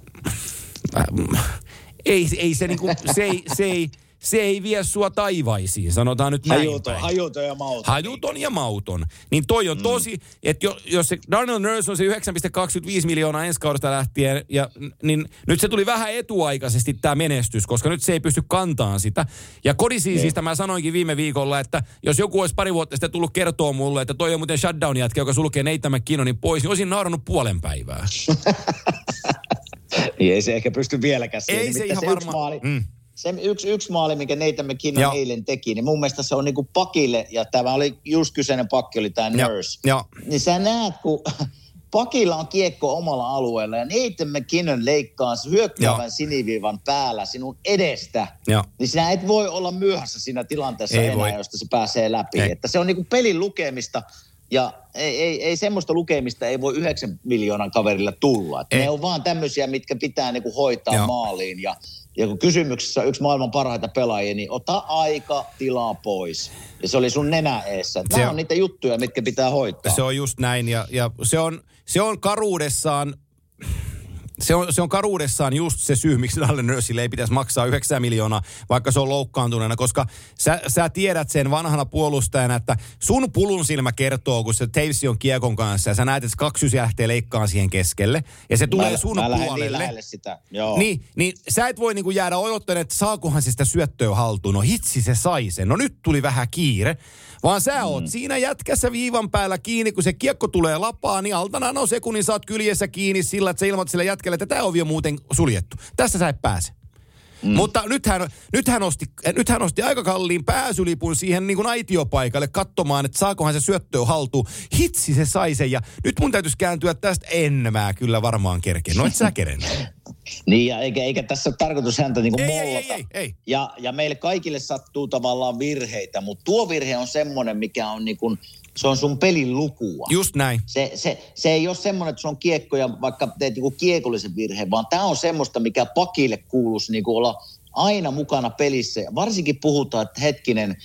se ei vie sua taivaisiin, sanotaan nyt näin. Hajuton ja mauton. Hajuton ja mauton. Niin toi on tosi, että jos se Darnell Nurse on se 9,25 miljoonaa ensi kaudesta lähtien, niin nyt se tuli vähän etuaikaisesti tämä menestys, koska nyt se ei pysty kantaan sitä. Ja Cody Cecistä mä sanoinkin viime viikolla, että jos joku olisi pari vuotta sitten tullut kertoa mulle, että toi on muuten shutdown-jätkä, joka sulkee Nathan McKinnonin pois, niin olisin naurannut puolen päivää. Niin ei se ehkä pysty vieläkään siihen. Ei se ihan varmaan. Se yksi maali, minkä Nathan McKinnon eilen teki, niin mun mielestä se on niinku pakille, ja tämä oli just kyseinen pakki, oli tämä Nurse. Niin sä näet, kun pakilla on kiekko omalla alueella, ja Nathan McKinnon leikkaa hyökkäävän siniviivan päällä sinun edestä, niin sinä et voi olla myöhässä siinä tilanteessa josta se pääsee läpi. Että se on niinku pelin lukemista, ja ei semmoista lukemista ei voi 9 miljoonan kaverilla tulla. Ne on vaan tämmöisiä, mitkä pitää niinku hoitaa maaliin, ja kun kysymyksessä on yksi maailman parhaita pelaajia, niin ota aika tilaa pois. Ja se oli sun nenä eessä. Nämä on niitä juttuja, mitkä pitää hoitaa. Se on just näin. Ja se on karuudessaan... Se on karuudessaan just se syy, miksi Darnell Nurselle ei pitäisi maksaa 9 miljoonaa, vaikka se on loukkaantuneena, koska sä tiedät sen vanhana puolustajana, että sun pulun silmä kertoo, kun se Taves on kiekon kanssa ja sä näet, että 2 lähtee leikkaan siihen keskelle ja se tulee sun puolelle. Niin sitä. Joo. Niin sä et voi niinku jäädä odottamaan, että saakohan se sitä syöttöä haltuun. No hitsi, se sai sen. No nyt tuli vähän kiire. Vaan sä oot siinä jätkässä viivan päällä kiinni, kun se kiekko tulee lapaan, niin alta sekunnin saat kyljessä kiinni sillä, että sä ilmoitat sille jätkälle, että tää ovi on muuten suljettu. Tässä sä et pääse. Mutta nyt hän osti aika kalliin pääsylipun siihen niin kuin aitiopaikalle katsomaan, että saakohan se syöttöä haltuun. Hitsi, se sai sen ja nyt mun täytyisi kääntyä tästä mä kyllä varmaan kerkeen. No et sä kerennyt. Niin ja eikä tässä ole tarkoitus häntä niin kuin mollata. Ei. Ja meille kaikille sattuu tavallaan virheitä, mutta tuo virhe on semmoinen, mikä on niin kuin, se on sun pelin lukua. Just näin. Se ei ole semmoinen, että se on kiekko ja vaikka teet joku kiekollisen virheen, vaan tämä on semmoista, mikä pakille kuuluisi niin kuin olla aina mukana pelissä. Ja varsinkin puhutaan, että hetkinen,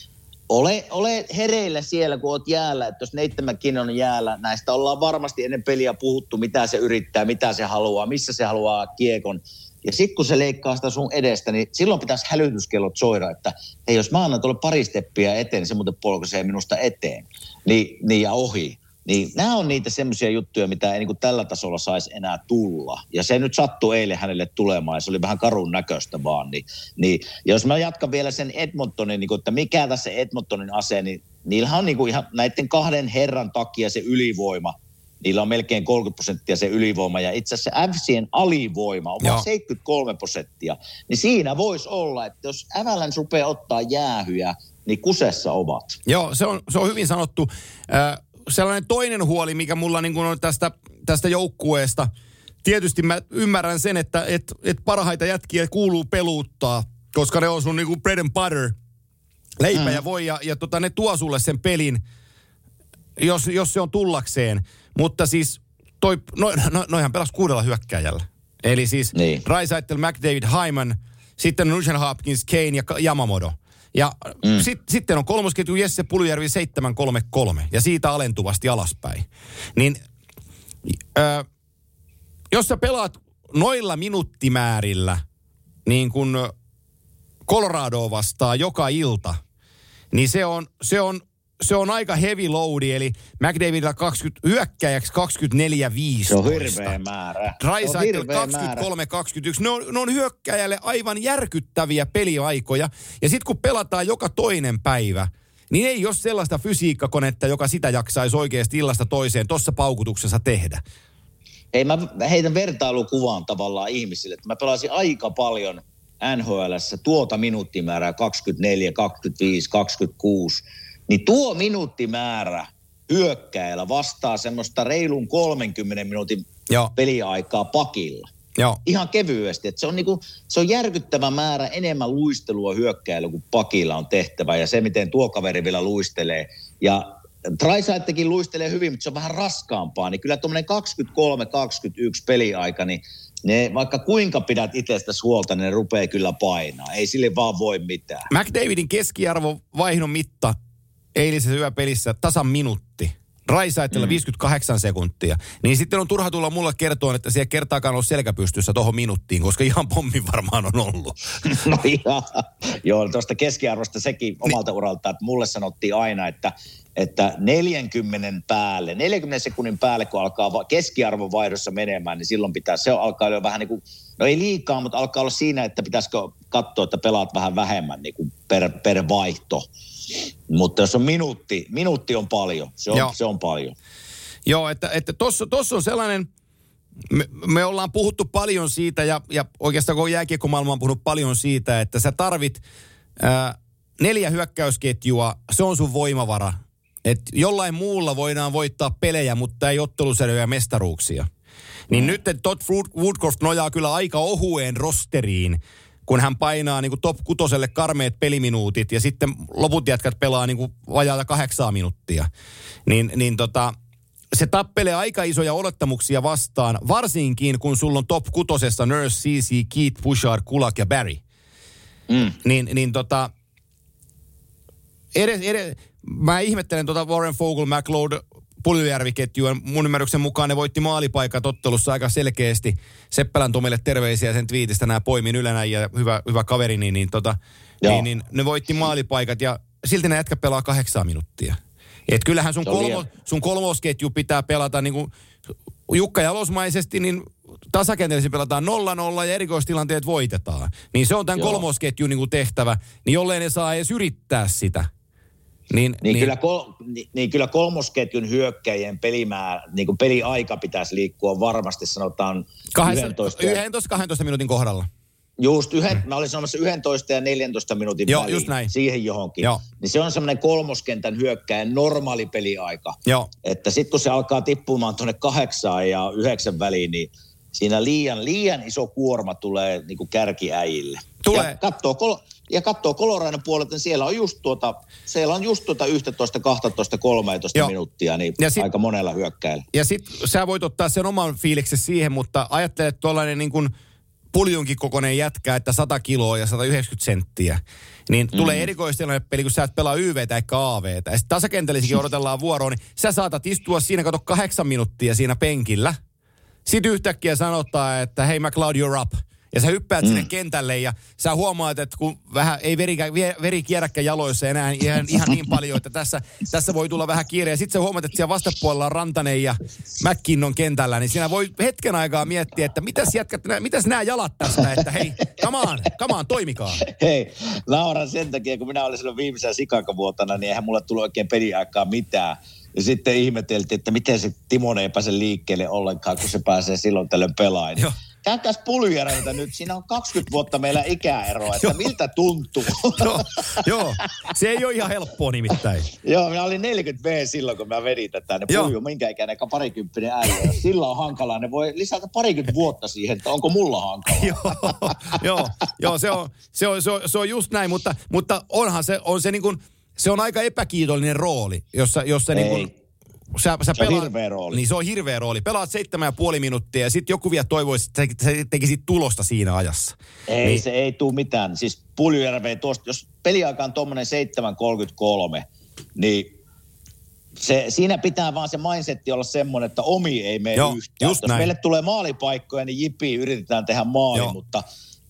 Ole hereillä siellä, kun oot jäällä, että jos Nate McKinnon on jäällä, näistä ollaan varmasti ennen peliä puhuttu, mitä se yrittää, mitä se haluaa, missä se haluaa kiekon. Ja sitten kun se leikkaa sitä sun edestä, niin silloin pitäisi hälytyskellot soida, että hei, jos mä annan tuolle pari steppiä eteen, niin se muuten polkaisee minusta eteen niin ja ohi. Niin nämä on niitä semmoisia juttuja, mitä ei niin kuin tällä tasolla saisi enää tulla. Ja se nyt sattui eilen hänelle tulemaan ja se oli vähän karun näköistä vaan. Niin jos mä jatkan vielä sen Edmontonin, niin kuin, että mikä tässä Edmontonin ase, niin niillähän on niin kuin ihan näiden kahden herran takia se ylivoima. Niillä on melkein 30% se ylivoima ja itse asiassa FC:n alivoima on vain 73%. Niin siinä voisi olla, että jos Avalanche rupeaa ottaa jäähyjä, niin kusessa ovat. Joo, se on hyvin sanottu. Sellainen toinen huoli, mikä mulla niin kuin on tästä joukkueesta. Tietysti mä ymmärrän sen, että parhaita jätkiä kuuluu peluuttaa, koska ne on sun niin kuin bread and butter, leipä ja voi, ja ne tuo sulle sen pelin, jos se on tullakseen. Mutta siis noihan pelasi 6 hyökkääjällä. Eli siis niin. Draisaitl, McDavid, Hyman, sitten Nugent Hopkins, Kane ja Yamamoto. Ja sitten on kolmosketju Jesse Puljujärvi 7-3-3 ja siitä alentuvasti alaspäin. Niin jos sä pelaat noilla minuuttimäärillä niin kuin Coloradoa vastaan joka ilta, niin se on aika heavy loadi, eli McDavidilla hyökkäjäksi 24-15. Se on hirveä määrä. Draisaitl 23-21. Ne on hyökkäjälle aivan järkyttäviä peliaikoja. Ja sitten kun pelataan joka toinen päivä, niin ei ole sellaista fysiikkakonetta, joka sitä jaksaisi oikeasti illasta toiseen tuossa paukutuksessa tehdä. Ei, mä heitän vertailukuvaan tavallaan ihmisille, että mä pelasin aika paljon NHL:ssä tuota minuuttimäärää 24, 25, 26. Niin tuo minuuttimäärä hyökkäillä vastaa semmoista reilun 30 minuutin peliaikaa pakilla. Joo. Ihan kevyesti. Että se on järkyttävä määrä enemmän luistelua hyökkäillä kuin pakilla on tehtävä. Ja se, miten tuo kaveri vielä luistelee. Ja Draisaitlkin luistelee hyvin, mutta se on vähän raskaampaa. Niin kyllä tuommoinen 23-21 peliaika, niin ne, vaikka kuinka pidät itsestäsi huolta, niin ne rupeaa kyllä painaa. Ei sille vaan voi mitään. McDavidin keskiarvo vaihdon mitta eilisessä yöpelissä tasan minuutti. Draisaitl 58 sekuntia. Niin sitten on turha tulla mulle kertoa, että siellä kertaakaan on selkäpystyssä tohon minuuttiin, koska ihan pommin varmaan on ollut. No ihan. Joo, tuosta keskiarvosta sekin omalta uralta, että mulle sanottiin aina, että 40 sekunnin päälle, kun alkaa keskiarvon vaihdossa menemään, niin silloin se alkaa olla vähän niin kuin, no ei liikaa, mutta alkaa olla siinä, että pitäisikö katsoa, että pelaat vähän vähemmän niin kuin per vaihto. Mutta jos on minuutti on paljon. Se on paljon. Joo, että tossa on sellainen, me ollaan puhuttu paljon siitä ja oikeastaan koko jääkiekkomaailma on puhunut paljon siitä, että sä tarvit 4 hyökkäysketjua, se on sun voimavara. Että jollain muulla voidaan voittaa pelejä, mutta ei ottelusarjoja ja mestaruuksia. Niin nyt Todd Woodcroft nojaa kyllä aika ohueen rosteriin, kun hän painaa niin kuin top 6 karmeet peliminuutit ja sitten loput jätkät pelaa niin kuin vajaata 8 minuuttia. Se tappelee aika isoja odottamuksia vastaan, varsinkin kun sulla on top 6 Nurse, CC, Keith, Bouchard, Kulak ja Barry. Mä ihmettelen Warren Fogle, McLeod, Puljujärvi-ketjua. Mun ymmärryksen mukaan ne voitti maalipaikat ottelussa aika selkeästi. Seppälän Tomille terveisiä sen twiitistä, nämä poimin Ylänä ja hyvä kaveri, niin ne voitti maalipaikat ja silti ne jätkä pelaa 8 minuuttia. Et kyllähän sun kolmosketju pitää pelata niin kuin Jukka Jalosmaisesti, niin tasakenteellisesti pelataan 0-0 ja erikoistilanteet voitetaan. Niin se on tämän kolmosketjun niin kuin tehtävä, niin jollei ne saa edes yrittää sitä. Kyllä kolmosketjun hyökkäjien pelimäärä, niin kuin peliaika pitäisi liikkua varmasti sanotaan 11-12 minuutin kohdalla. Just mä olin sanomassa 11 ja 14 minuutin väliin, just näin. Siihen johonkin. Joo. Niin se on semmoinen kolmoskentän hyökkäjän normaali peliaika. Joo. Että sitten kun se alkaa tippumaan tuonne 8 ja 9 väliin, niin siinä liian iso kuorma tulee niin kuin kärkiäjille. Tulee. Ja katsoo Coloradon puolelta, niin siellä on just 11, 12, 13 minuuttia, niin aika monella hyökkäillä. Ja sit sä voit ottaa sen oman fiiliksen siihen, mutta ajattelet tuollainen niin kuin puljunkin kokoinen jätkä, että 100 kiloa ja 190 senttiä. Niin tulee erikoistilanne peli, kun sä et pelaa YVtä eikä AVtä. Ja sitten tasakentällissäkin odotellaan vuoroon, niin sä saatat istua siinä, 8 minuuttia siinä penkillä. Sitten yhtäkkiä sanotaan, että hei McLeod, you're up. Ja sä hyppäät sinne kentälle ja sä huomaat, että kun vähän ei veri kierräkään jaloissa enää ihan niin paljon, että tässä voi tulla vähän kiire. Ja sit sä huomaat, että siellä vastapuolella on Rantanen ja McKinnon kentällä, niin siinä voi hetken aikaa miettiä, että mitäs nämä jalat tästä, että hei, come on, toimikaa. Hei, nauran sen takia, kun minä olin silloin viimeisellä Chicago-vuotena, niin eihän mulle tullut oikein peliaikaa mitään. Ja sitten ihmeteltiin, että miten se Timonen ei pääse liikkeelle ollenkaan, kun se pääsee silloin tällöin pelaamaan. Käykääs Puljujärveltä nyt, siinä on 20 vuotta meillä ikäeroa, että miltä tuntuu? Joo, se ei ole ihan helppoa nimittäin. Joo, minä olin 40V silloin, kun mä vedin tätä. Ne Pulju, minkä ikäinen, parikymppinen äijä. Sillä on hankalaa, ne voi lisätä 20 vuotta siihen, että onko mulla hankalaa. Joo, se on just näin, mutta onhan se niin kuin, se on aika epäkiitollinen rooli, jossa niin kuin, Sä se on hirveä rooli. Niin se on hirveä rooli. Pelaat 7,5 minuuttia ja sitten joku vielä toivoisi, että sä tekisit tulosta siinä ajassa. Ei, niin. Se ei tule mitään. Siis Puljujärve tuosta, jos peliaika on tuommoinen 7.33, niin siinä pitää vaan se mindsetti olla semmoinen, että omi ei mene yhtään. Jos meille tulee maalipaikkoja, niin jipi, yritetään tehdä maali, mutta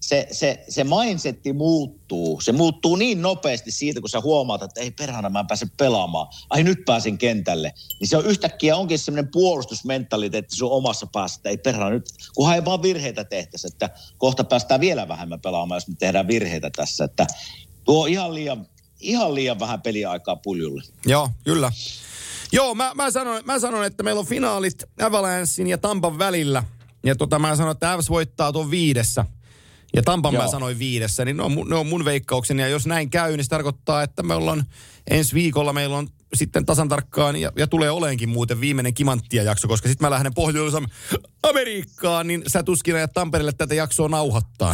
se mindsetti muuttuu. Se muuttuu niin nopeasti siitä, kun sä huomaat, että ei perhana, mä en pääse pelaamaan. Ai nyt pääsin kentälle. Niin se on yhtäkkiä onkin semmoinen puolustusmentaliteetti sun omassa päässä, että ei perhana nyt, kunhan ei vaan virheitä tehtäisi, että kohta päästään vielä vähemmän pelaamaan, jos me tehdään virheitä tässä. Että tuo ihan liian vähän peliaikaa Puljulle. Joo, kyllä. Joo, mä sanon, että meillä on finaalit Avalanchein ja Tampan välillä. Ja mä sanon, että Avs voittaa tuon 5. Ja Tampan mä sanoin 5, niin ne on mun veikkaukseni. Ja jos näin käy, niin se tarkoittaa, että me ollaan ensi viikolla, meillä on sitten tasan tarkkaan, ja tulee oleenkin muuten viimeinen Kimanttia-jakso, koska sitten mä lähden Pohjois-Amerikkaan, niin sä tuskin ajat Tampereelle tätä jaksoa nauhoittaa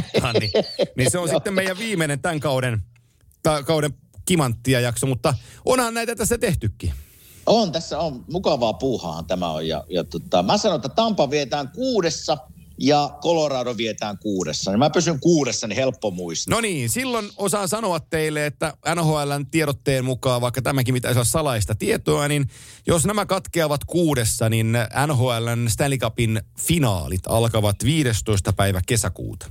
niin se on sitten meidän viimeinen tämän kauden Kimanttia-jakso, mutta onhan näitä tässä tehtykin. Tässä on mukavaa puuhaa tämä on, ja mä sanon, että Tampa vietään 6. ja Colorado vietään 6. Niin mä pysyn 6, niin helppo muistaa. No niin, silloin osaan sanoa teille, että NHL:n tiedotteen mukaan, vaikka tämäkin pitäisi olla salaista tietoa, niin jos nämä katkeavat 6, niin NHL:n Stanley Cupin finaalit alkavat 15. päivä kesäkuuta.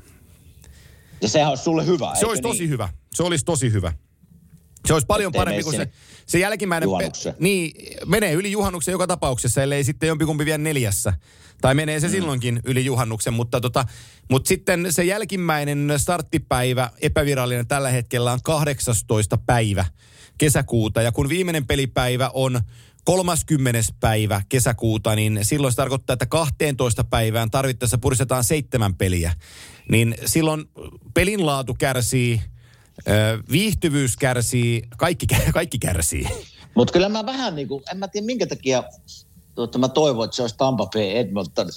Ja sehän olisi sulle hyvä, se olisi tosi hyvä. Se olisi tosi hyvä. Se olisi paljon parempi kuin se jälkimmäinen... Niin, menee yli juhannuksen joka tapauksessa, ellei sitten jompikumpi vielä 4. Tai menee se silloinkin yli juhannuksen, mutta sitten se jälkimmäinen starttipäivä, epävirallinen tällä hetkellä on 18. päivä kesäkuuta. Ja kun viimeinen pelipäivä on 30. päivä kesäkuuta, niin silloin se tarkoittaa, että 12 päivään tarvittaessa puristetaan 7 peliä. Niin silloin pelin laatu kärsii... viihtyvyys kärsii, kaikki kärsii. Mutta kyllä mä vähän niin kuin, en mä tiedä minkä takia, mä toivon, että se olisi Tampa Bay Edmonton.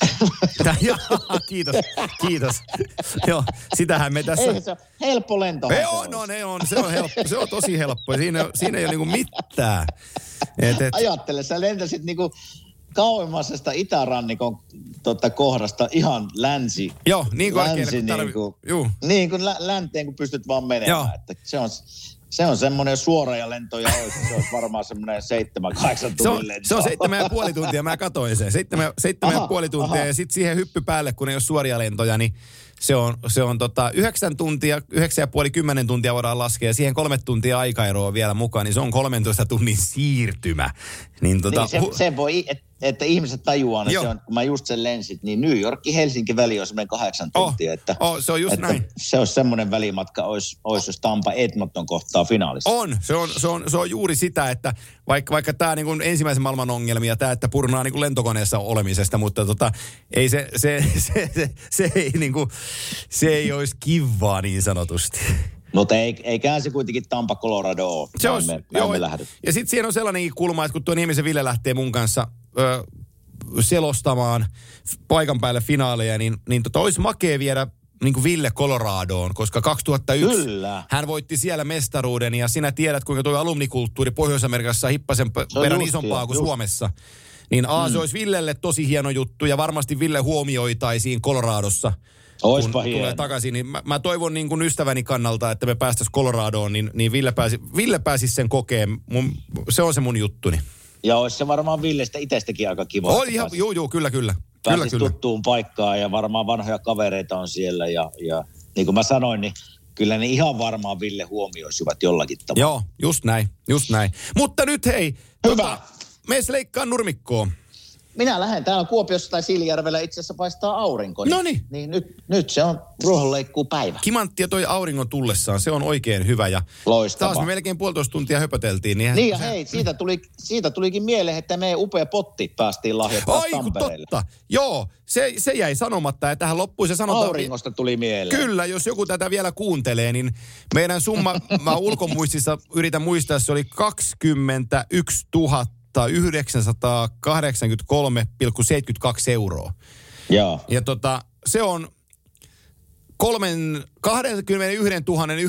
Kiitos. Joo, sitähän me tässä... Ei, se on helppo lento. Se on tosi helppo. Siinä ei ole niinku mitään. Ajattele, sä lentäisit niinku kauemmasesta itärannikon kohdasta ihan länsi. Joo, niin korkealle niin kuin länteen, kun pystyt vaan menemään. Että se on semmoinen suora lentoja olisi. Se olisi varmaan semmoinen 7-8 tunnin lento. Se on 7,5 tuntia, mä katsoin sen. 7,5 tuntia ja sitten siihen hyppy päälle, kun ei ole suoria lentoja, niin se on 9 tuntia, 9,5-10 tuntia voidaan laskea ja siihen 3 tuntia aikaeroa vielä mukaan, niin se on 13 tunnin siirtymä. Se voi, että ihmiset tajuaa, että se on, kun mä just sen lensit, niin New York-Helsinki väli on semmoinen 8 tuntia. Se on just näin. Se olisi semmoinen välimatka, olisi jos Tampa Edmonton kohtaa finaalissa. Se on juuri sitä, että vaikka tämä niin kuin ensimmäisen maailman ongelmia, tämä, että purnaa niin kuin lentokoneessa olemisesta, mutta ei se ei niin kuin, se ei olisi kivaa niin sanotusti. Mutta eiköhän se kuitenkin Tampa Colorado ole. Ja sitten siinä on sellainenkin kulma, että kun tuo Niemisen Ville lähtee mun kanssa selostamaan paikan päälle finaaleja, niin olisi makea viedä niin kuin Ville Coloradoon, koska 2001 Kyllä. hän voitti siellä mestaruuden ja sinä tiedät, kuinka tuo alumnikulttuuri Pohjois-Amerikassa on hippasen verran isompaa kuin Suomessa. Niin se olisi Villelle tosi hieno juttu ja varmasti Ville huomioitaisiin Coloradossa. Oispa kun hieno. tulee takaisin, niin mä toivon niin kuin ystäväni kannalta, että me päästäisiin Coloradoon, niin Ville pääsisi sen kokeen. Se on se mun juttuni. Ja olisi se varmaan Villestä itsestäkin aika kiva. Oli ihan, kyllä. Pääsisi tuttuun paikkaan ja varmaan vanhoja kavereita on siellä. Ja niin kuin mä sanoin, niin kyllä ne ihan varmaan Ville huomioisivat jollakin tavalla. Joo, just näin. Mutta nyt hei, Hyvä. mees leikkaan nurmikkoon. Minä lähden. Täällä Kuopiossa tai Siilijärvellä itse asiassa paistaa aurinko. Noniin. Niin nyt se on ruohonleikkuupäivä. Kimanttia toi auringon tullessaan, se on oikein hyvä. Ja Loistavaa. taas me melkein 1,5 tuntia höpöteltiin. Niin ja hei, siitä tulikin mieleen, että meidän upea potti päästiin lahjoittaa Tampereelle. Totta. Joo, se jäi sanomatta ja tähän loppuun se sanotaan. Auringosta tuli mieleen. Kyllä, jos joku tätä vielä kuuntelee, niin meidän summa, mä ulkomuistissa yritän muistaa, se oli 21 983,72 €. Joo. Ja se on 21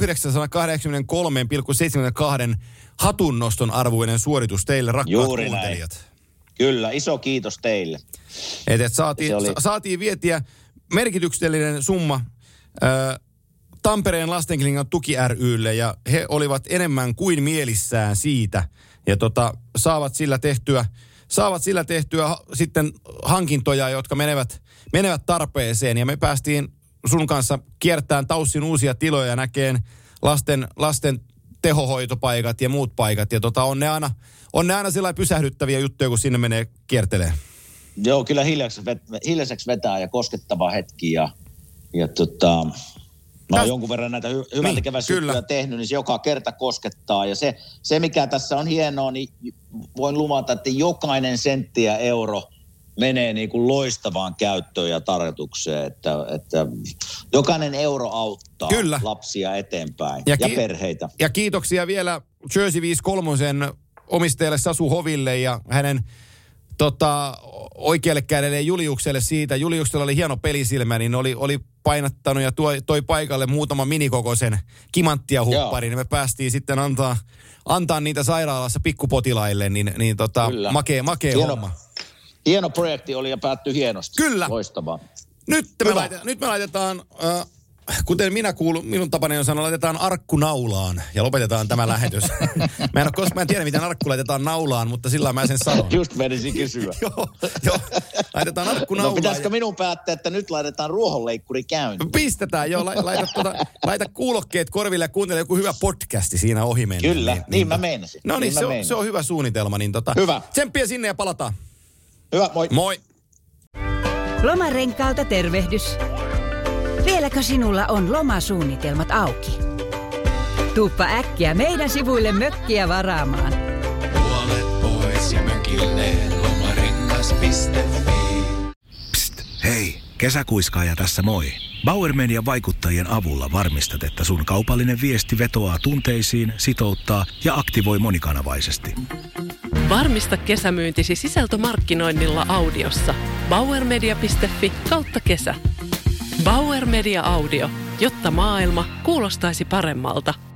983,72 hatunnoston arvoinen suoritus teille, rakkaat Juuri kuuntelijat. näin. Kyllä, iso kiitos teille. Saatiin vietiä merkityksellinen summa Tampereen Lastenklinikan tuki ry:lle ja he olivat enemmän kuin mielissään siitä ja saavat sillä tehtyä sitten hankintoja, jotka menevät tarpeeseen ja me päästiin sun kanssa kiertämään Taussin uusia tiloja ja näkeen lasten tehohoitopaikat ja muut paikat ja on ne aina sellainen pysähdyttäviä juttuja, kun sinne menee kiertelee. Joo, kyllä hiljaiseksi vetää ja koskettava hetki ja mä oon jonkun verran näitä hyväntekeväisyyttöjä tehnyt, niin se joka kerta koskettaa. Ja se, mikä tässä on hienoa, niin voin luvata, että jokainen sentti ja euro menee niin kuin loistavaan käyttöön ja tarjotukseen. Että jokainen euro auttaa lapsia eteenpäin ja perheitä. Ja kiitoksia vielä Jersey 53 omistajalle Sasu Hoville ja hänen oikealle kädelle Juliukselle siitä. Juliuksella oli hieno pelisilmä, niin oli painattanut ja toi paikalle muutaman minikokoisen kimanttia hupparin. Niin me päästiin sitten antaa niitä sairaalassa pikkupotilaille, niin makea homma. Hieno projekti oli ja päättyi hienosti. Kyllä. Loistavaa. Nyt me laitetaan, kuten minun tapani on sanoa, laitetaan arkku naulaan ja lopetetaan tämä lähetys. Mä en tiedä, miten arkku laitetaan naulaan, mutta sillä mä sen sanon. Just menisin kysyä. Joo, laitetaan arkku naulaan. No pitäisikö minun päättää, että nyt laitetaan ruohonleikkuri käyntiin? Pistetään, joo. Laita kuulokkeet korville ja kuuntele joku hyvä podcasti siinä ohi mennä. Kyllä, niin mä meinasin. No niin, se on hyvä suunnitelma. Niin hyvä. Tsemppiä sinne ja palataan. Hyvä, moi. Moi. Lomarenkaalta tervehdys. Vieläkö sinulla on lomasuunnitelmat auki? Tuuppa äkkiä meidän sivuille mökkiä varaamaan. Puolet pois ja mökille lomarengas.fi. Psst, hei, kesäkuiskaaja tässä moi. Bauer Median vaikuttajien avulla varmistat, että sun kaupallinen viesti vetoaa tunteisiin, sitouttaa ja aktivoi monikanavaisesti. Varmista kesämyyntisi sisältömarkkinoinnilla audiossa. bauermedia.fi/kesä. Bauer Media Audio, jotta maailma kuulostaisi paremmalta.